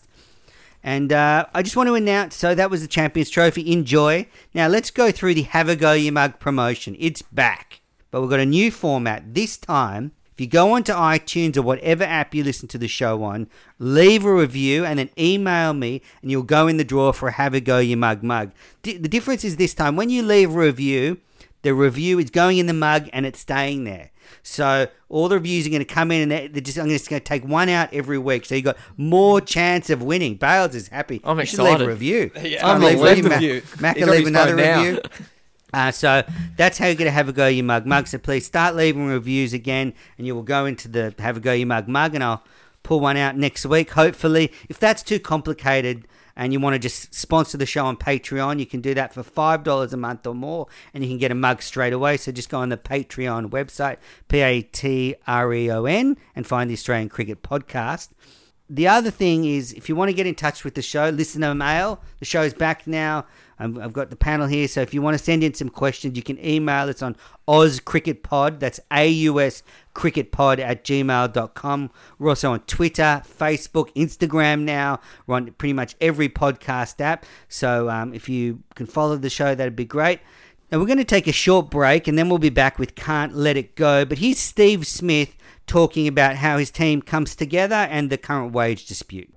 And uh, I just want to announce, so that was the Champions Trophy. Enjoy. Now, let's go through the Have a Go Your Mug promotion. It's back. But we've got a new format. This time, if you go onto iTunes or whatever app you listen to the show on, leave a review and then email me and you'll go in the draw for a Have a Go Your Mug mug. D- the difference is this time, when you leave a review, the review is going in the mug and it's staying there. So all the reviews are going to come in and they're, they're just, I'm just going to take one out every week. So you've got more chance of winning. Bales is happy. I'm you excited. Should leave a review. Yeah, I'm leave leaving a Ma- review. Mac He's will on leave his another phone now. review. Uh, so that's how you're going to have a go your mug mug. So please start leaving reviews again and you will go into the have a go your mug mug and I'll pull one out next week, hopefully. If that's too complicated and you want to just sponsor the show on Patreon, you can do that for five dollars a month or more and you can get a mug straight away. So just go on the Patreon website, P A T R E O N, and find the Australian Cricket Podcast. The other thing is, if you want to get in touch with the show, listener mail. The show's back now. I'm, I've got the panel here, so if you want to send in some questions, you can email. It's on Aus Cricket Pod. That's A U S Cricket Pod at gmail dot com. We're also on Twitter, Facebook, Instagram now. We're on pretty much every podcast app. So um, if you can follow the show, that'd be great. Now we're going to take a short break, and then we'll be back with Can't Let It Go. But here's Steve Smith talking about how his team comes together and the current wage dispute.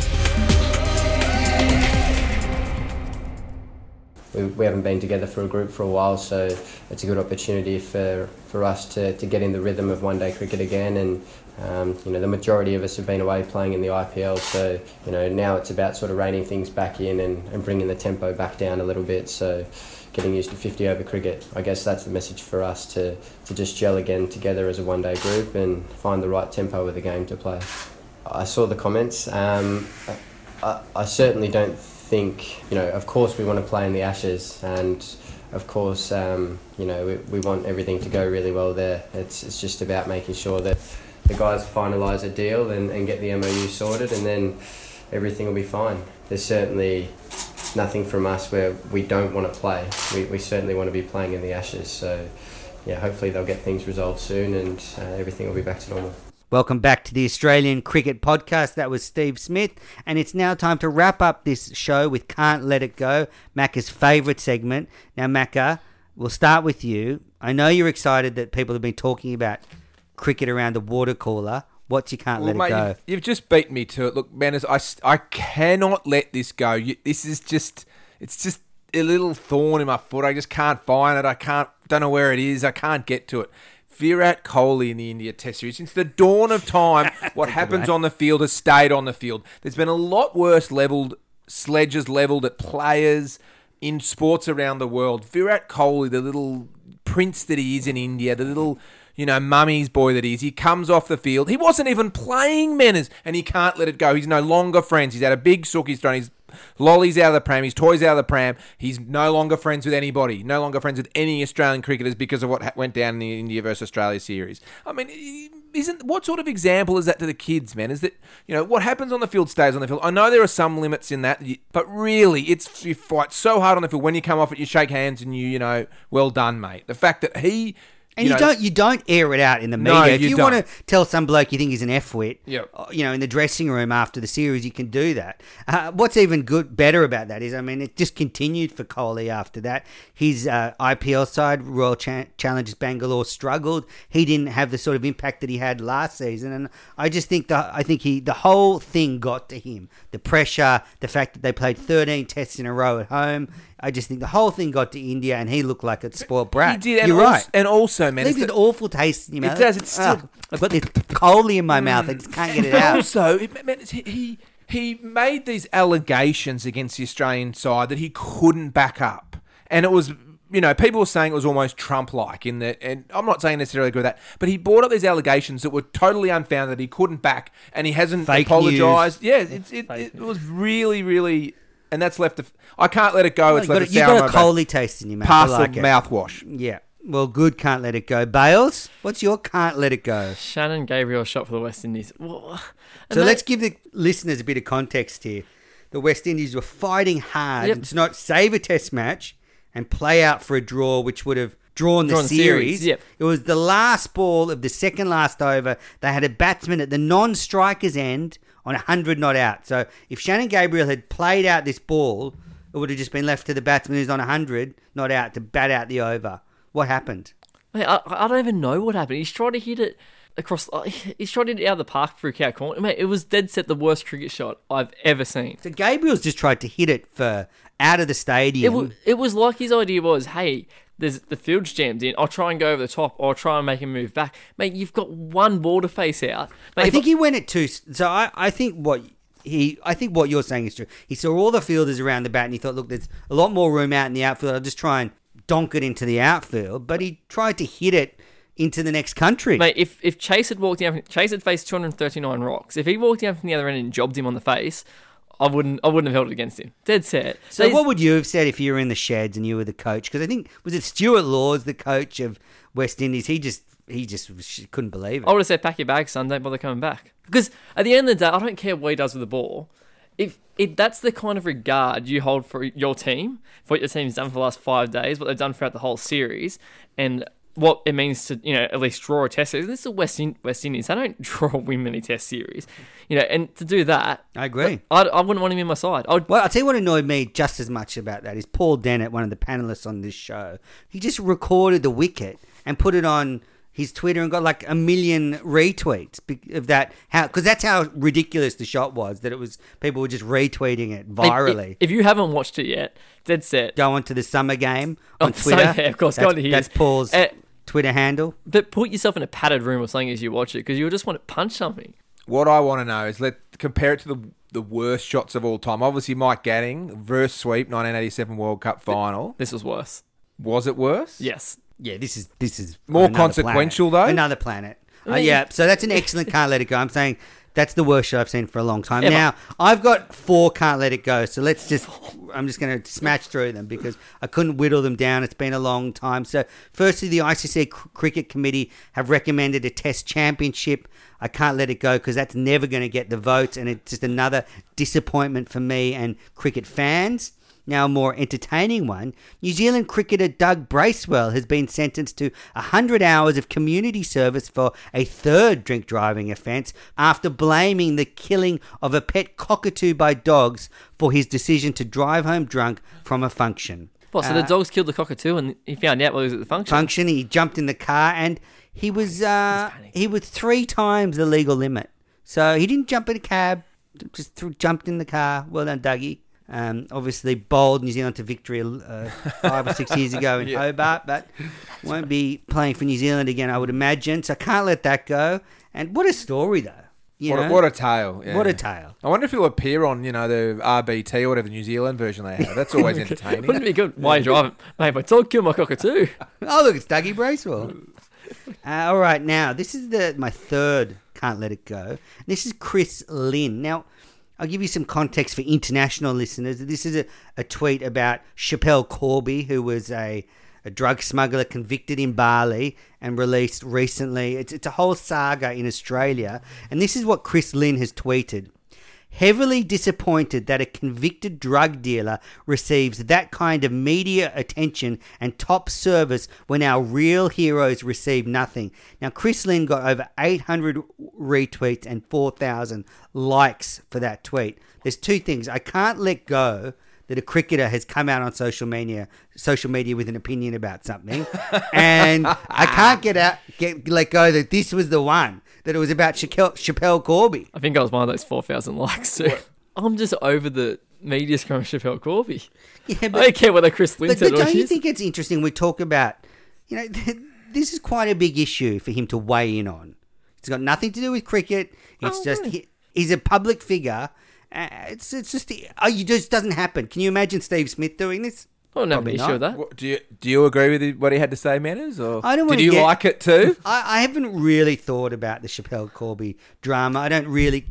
We, we haven't been together for a group for a while, so it's a good opportunity for, for us to, to get in the rhythm of one-day cricket again. And um, you know, the majority of us have been away playing in the I P L, so you know now it's about sort of reining things back in and, and bringing the tempo back down a little bit. So getting used to fifty over cricket. I guess that's the message for us, to, to just gel again together as a one-day group and find the right tempo of the game to play. I saw the comments. Um, I, I certainly don't think, you know, of course we want to play in the Ashes, and of course, um, you know, we, we want everything to go really well there. It's it's just about making sure that the guys finalise a deal and, and get the M O U sorted, and then everything will be fine. There's certainly nothing from us where we don't want to play. We, we certainly want to be playing in the Ashes, so yeah, hopefully they'll get things resolved soon and uh, everything will be back to normal. Welcome back to the Australian Cricket Podcast. That was Steve Smith. And it's now time to wrap up this show with Can't Let It Go, Macca's favourite segment. Now, Macca, we'll start with you. I know you're excited that people have been talking about cricket around the water cooler. What's you Can't Well, Let mate, It Go? You've, you've just beaten me to it. Look, Manners, I, I cannot let this go. You, this is just, it's just a little thorn in my foot. I just can't find it. I can't, don't know where it is. I can't get to it. Virat Kohli in the India Test Series. Since the dawn of time, what happens on the field has stayed on the field. There's been a lot worse levelled sledges levelled at players in sports around the world. Virat Kohli, the little prince that he is in India, the little, you know, mummy's boy that he is, he comes off the field. He wasn't even playing Manners, and he can't let it go. He's no longer friends. He's had a big sook. He's thrown his lollies out of the pram, his toys out of the pram. He's no longer friends with anybody, no longer friends with any Australian cricketers because of what ha- went down in the India versus Australia series. I mean, isn't what sort of example is that to the kids, man? Is that, you know, what happens on the field stays on the field. I know there are some limits in that, but really, it's you fight so hard on the field. When you come off it, you shake hands and you, you know, well done, mate. The fact that he. And you, you know, don't you don't air it out in the media. No, if you you, don't. want to tell some bloke you think he's an F-wit, Yep. you know, in the dressing room after the series, you can do that. Uh, what's even good, better about that is, I mean, it just continued for Kohli after that. His uh, I P L side, Royal Ch- Challengers Bangalore, struggled. He didn't have the sort of impact that he had last season, and I just think the I think he the whole thing got to him. The pressure, the fact that they played thirteen tests in a row at home. I just think the whole thing got to India and he looked like a spoiled brat. He did, and You're also, right. And also, man, Leaves it's an the- awful taste in your It mouth. does, it's still- Ugh, I've got this coaly in my mouth. I just can't get it But out. also, it, man, it's- he he made these allegations against the Australian side that he couldn't back up, and it was. You know, people were saying it was almost Trump-like in that, and I'm not saying necessarily agree with that, but he brought up these allegations that were totally unfounded that he couldn't back, and he hasn't Fake apologised. Yeah, it's, it, it, it was really, really, and that's left. A, I can't let it go. It's You've got, left a, a you've sour got a in my mouth. coaly taste in your mouth. Past I like the it. mouthwash. Yeah. Well, good. Can't let it go. Bales, what's your can't let it go? Shannon Gabriel shot for the West Indies. Well, So let's give the listeners a bit of context here. The West Indies were fighting hard Yep. to not save a test match and play out for a draw, which would have drawn the Drawn the series. series, yep. It was the last ball of the second last over. They had a batsman at the non-striker's end on one hundred not out. So if Shannon Gabriel had played out this ball, it would have just been left to the batsman who's on one hundred not out to bat out the over. What happened? Mate, I, I don't even know what happened. He's trying to hit it across. He's trying to hit it out of the park through cow corner. Mate, it was dead set the worst cricket shot I've ever seen. So Gabriel's just tried to hit it for out of the It, stadium. w- it was like his idea was, hey, there's the field's jammed in. I'll try and go over the top, or I'll try and make him move back. Mate, you've got one ball to face out. Mate, I if think he went at two. So I, I think what he, I think what you're saying is true. He saw all the fielders around the bat and he thought, look, there's a lot more room out in the outfield. I'll just try and donk it into the outfield. But he tried to hit it into the next country. Mate, if, if Chase had walked down, Chase had faced two hundred thirty-nine rocks. If he walked down from the other end and jobbed him on the face, I wouldn't I wouldn't have held it against him. Dead set. So These- what would you have said if you were in the sheds and you were the coach? Because I think, was it Stuart Laws, the coach of West Indies? He just he just was- couldn't believe it. I would have said, pack your bags, son. Don't bother coming back. Because at the end of the day, I don't care what he does with the ball. If if that's the kind of regard you hold for your team, for what your team's done for the last five days, what they've done throughout the whole series, and what it means to, you know, at least draw a test series. This is the West, in- West Indies. They don't draw or win many test series. You know, and to do that... I agree. I, I wouldn't want him in my side. I'd, Well, I'll tell you what annoyed me just as much about that is Paul Dennett, one of the panelists on this show. He just recorded the wicket and put it on his Twitter and got like a million retweets be- of that. How because that's how ridiculous the shot was. That it was people were just retweeting it if- virally. If, if you haven't watched it yet, dead set. Go onto the summer game on Oh, Twitter. so- yeah, of course, go That's, onto his. that's Paul's Uh, Twitter handle. But put yourself in a padded room or something as you watch it, because you'll just want to punch something. What I want to know is let compare it to the the worst shots of all time. Obviously, Mike Gatting, verse sweep, nineteen eighty-seven World Cup final. This was worse. Was it worse? Yes. Yeah, this is this is More another consequential, planet. though? Another planet. Uh, mean- yeah, so that's an excellent can't let it go. I'm saying that's the worst shot I've seen for a long time. Ever. Now I've got four can't let it go. So let's just I'm just going to smash through them because I couldn't whittle them down. It's been a long time. So firstly, the I C C Cr- Cricket Committee have recommended a Test Championship. I can't let it go because that's never going to get the votes, and it's just another disappointment for me and cricket fans. Now, a more entertaining one. New Zealand cricketer Doug Bracewell has been sentenced to one hundred hours of community service for a third drink driving offence after blaming the killing of a pet cockatoo by dogs for his decision to drive home drunk from a function. What, so Uh, the dogs killed the cockatoo and he found out while he was at the function? Function, he jumped in the car and he was uh, he was three times the legal limit. So he didn't jump in a cab, just th- jumped in the car. Well done, Dougie. Um, obviously bowled New Zealand to victory uh, five or six years ago in Hobart, but won't be playing for New Zealand again, I would imagine. So I can't let that go. And what a story, though. You What a, know? what a tale. yeah. What a tale. I wonder if he'll appear on, you know, the R B T or whatever, the New Zealand version they have. That's always entertaining. Wouldn't it be good? Why are you driving? Mate, my dog killed my cockatoo. Oh, look, it's Dougie Bracewell. uh, all right, now, this is the my third Can't Let It Go. This is Chris Lynn. Now, I'll give you some context for international listeners. This is a, a tweet about Chappelle Corby, who was a, a drug smuggler convicted in Bali and released recently. It's, it's a whole saga in Australia. And this is what Chris Lynn has tweeted. Heavily disappointed that a convicted drug dealer receives that kind of media attention and top service when our real heroes receive nothing. Now, Chris Lynn got over eight hundred retweets and four thousand likes for that tweet. There's two things. I can't let go that a cricketer has come out on social media, social media with an opinion about something, and I can't get out, get let go that this was the one. That it was about Chappelle, Chappelle Corby. I think I was one of those four thousand likes too. I'm just over the media scrum of Chappelle Corby. Yeah, I don't care whether Chris Lynn But, said but it or don't you she's- think it's interesting? We talk about, you know, this is quite a big issue for him to weigh in on. It's got nothing to do with cricket. It's Oh, just really? he, he's a public figure. Uh, it's it's just oh, you just doesn't happen. Can you imagine Steve Smith doing this? I don't have an Probably issue not. with that. What, do you do you agree with it- what he had to say, Manners? Or I don't did wanna you get- like it too? I, I haven't really thought about the Chappelle Corby drama. I don't really,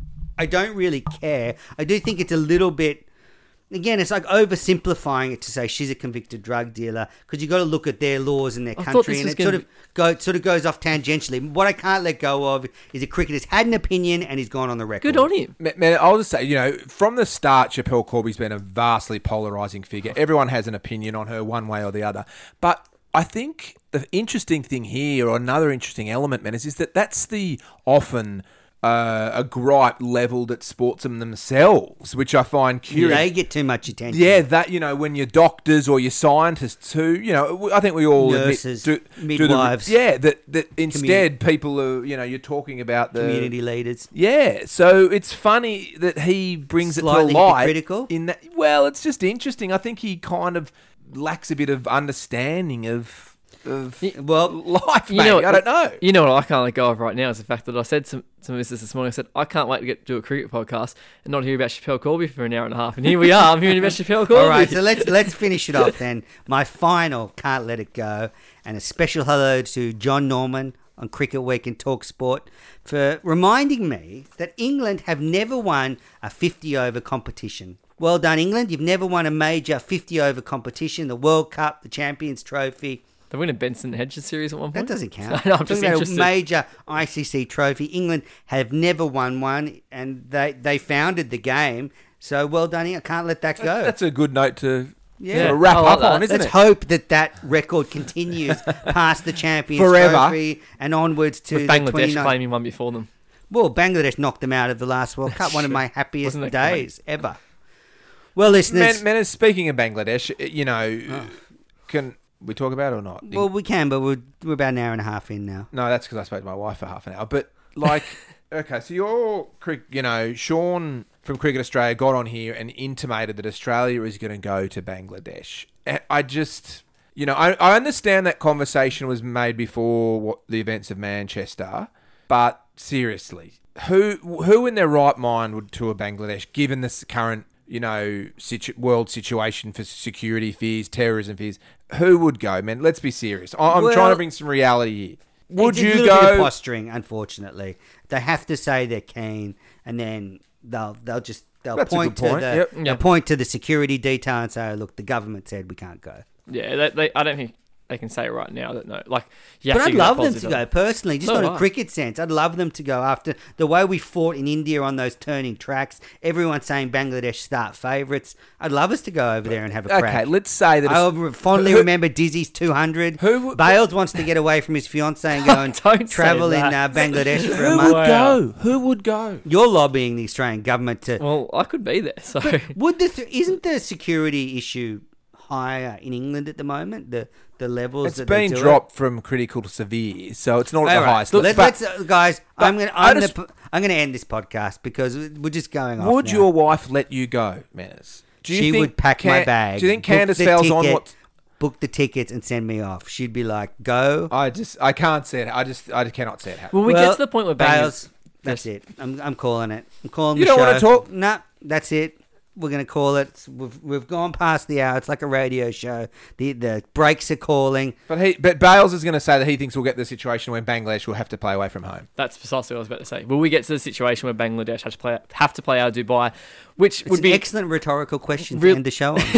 I don't really care. I do think it's a little bit. Again, it's like oversimplifying it to say she's a convicted drug dealer because you got to look at their laws in their I thought country, this and was it sort gonna of go it sort of goes off tangentially. What I can't let go of is a cricketer's had an opinion and he's gone on the record. Good on him. Man, man, I'll just say, you know, from the start, Chappelle Corby's been a vastly polarising figure. Everyone has an opinion on her one way or the other. But I think the interesting thing here, or another interesting element, man, is, is that that's the often uh, a gripe levelled at sportsmen themselves, which I find curious. They get too much attention. Yeah, that, you know, when you're doctors or you're scientists who, you know, I think we all admit- Nurses, do- do the- midwives. yeah, that, that instead people are, you know, you're talking about the Community leaders. yeah, so it's funny that he brings Slightly it to light. hypocritical? In that, well, it's just interesting. I think he kind of lacks a bit of understanding of of Well, life. You Mate. know, I don't know. You know what I can't let go of right now is the fact that I said to, to my missus this morning, I said, I can't wait to get to do a cricket podcast and not hear about Chappelle Corby for an hour and a half. And here we are. I'm hearing about Chappelle Corby. All right, so let's let's finish it off then. My final can't let it go, and a special hello to John Norman on Cricket Week and Talk Sport for reminding me that England have never won a fifty over competition. Well done, England. You've never won a major fifty over competition, the World Cup, the Champions Trophy. They win a Benson Hedges series at one point. That doesn't count. I know, I'm just talking about a interested. major I C C trophy. England have never won one, and they, they founded the game. So well done. I can't let that go. That's a good note to Yeah. sort of wrap I like up that. on, isn't Let's it? hope that that record continues past the Champions Forever. Trophy and onwards to With the Bangladesh twenty-nine. claiming one before them. Well, Bangladesh knocked them out of the last World Cup. One of my happiest Wasn't that days ever. Well, listeners. Man, man, speaking of Bangladesh, you know, Oh. can we talk about it or not? well, we can, but we're, we're about an hour and a half in now. No, that's because I spoke to my wife for half an hour. But like, okay, so you're, cric- you know, Sean from Cricket Australia got on here and intimated that Australia is going to go to Bangladesh. I- I just, you know, I, I understand that conversation was made before what, the events of Manchester, but seriously, who who in their right mind would tour Bangladesh given this current, you know, situ- world situation for security fears, terrorism fears? Who would go, man? Let's be serious. I- I'm Well, trying to bring some reality here. Would It's a you little bit of go? posturing, unfortunately. They have to say they're keen, and then they'll they'll just they'll That's a point good to point, the yep. they'll Yeah. point to the security detail and say, "Look, the government said we can't go." Yeah, they, they, I don't think they can say right now that no. Like, you have But to I'd give that love them to positive- go personally, just So on do a I. cricket sense. I'd love them to go after the way we fought in India on those turning tracks. Everyone's saying Bangladesh start favourites. I'd love us to go over there and have a crack. Okay, let's say that. I it's- fondly who- remember Dizzy's two hundred. Who would- Bales wants to get away from his fiancée and go and Don't say travel in uh, that. Bangladesh for a Who month. would go? Who would go? You're lobbying the Australian government to. Well, I could be there. So Would the th- isn't the security issue higher in England at the moment? The the levels It's that they been do it? dropped from critical to severe, so it's not at All the right, highest. let's, But let's, uh, guys. I'm gonna I I'm just- gonna pu- I'm gonna end this podcast because we're just going off. would now. your wife let you go, Manners? Do you She think would pack my Can- bag. Do you think book Candace the Fell's on ticket, what? Book the tickets and send me off. She'd be like, "Go." I just, I can't see it. I just, I cannot see it happen. well, we Well, get to the point where Bangladesh. Bales, that's it. I'm I'm calling it. I'm calling You the don't show. wanna talk? Nah, that's it. We're gonna call it. We've we've gone past the hour. It's like a radio show. The the breaks are calling. But he, but Bales is going to say that he thinks we'll get the situation where Bangladesh will have to play away from home. That's precisely what I was about to say. Will we get to the situation where Bangladesh have to play have to play out of Dubai, which It's would an be excellent rhetorical question Real- to end the show on.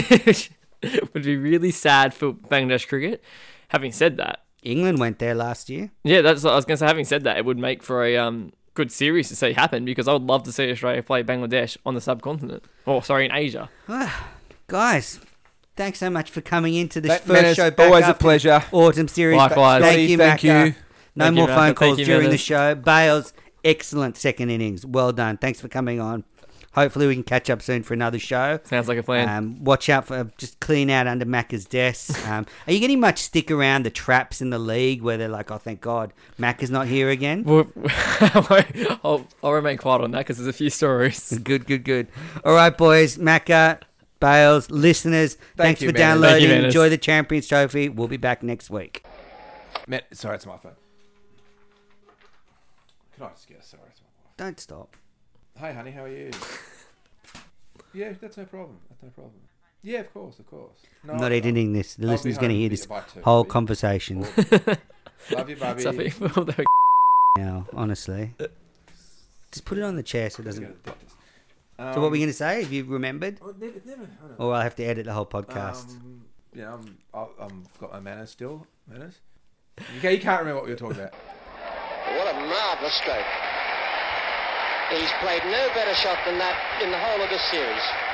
would be really sad for Bangladesh cricket. Having said that, England went there last year. yeah, that's what I was going to say. Having said that, it would make for a um, good series to see happen because I would love to see Australia play Bangladesh on the subcontinent. Or sorry, in Asia. Guys, thanks so much for coming into the That- first Menace, show back always a after pleasure. Autumn series. Likewise. Thank Steve, you, thank Macca. you. No Thank more you, phone Macca. calls Thank you, during the Menace. show. Bales, excellent second innings. Well done. Thanks for coming on. Hopefully we can catch up soon for another show. Sounds like a plan. Um, watch out for just clean out under Macca's desk. Um, are you getting much stick around the traps in the league where they're like, oh, thank God, Macca's not here again? Well, I'll, I'll remain quiet on that because there's a few stories. Good, good, good. All right, boys. Macca, Bales, listeners, Thank thanks you, for Menace. downloading. Thank you, Menace. Enjoy the Champions Trophy. We'll be back next week. Matt, sorry, it's my phone. Can I just get sorry, it's my wife. Don't stop. Hey, honey, how are you? Yeah, that's no problem. That's no problem. Yeah, of course, of course. No, I'm not I'll- editing this. The I'll be listeners going to home hear by this two, whole baby. conversation Love you, baby. So I think- although- now, honestly. Just put it on the chair so it doesn't... Um, So what were we going to say? Have you remembered? oh, never, never, I don't Or I'll have to edit the whole podcast. Um, yeah, I'm, I'll, I'm got my manners still. Manners. You can't, you can't remember what we were talking about. What a marvellous stroke. He's played no better shot than that in the whole of this series.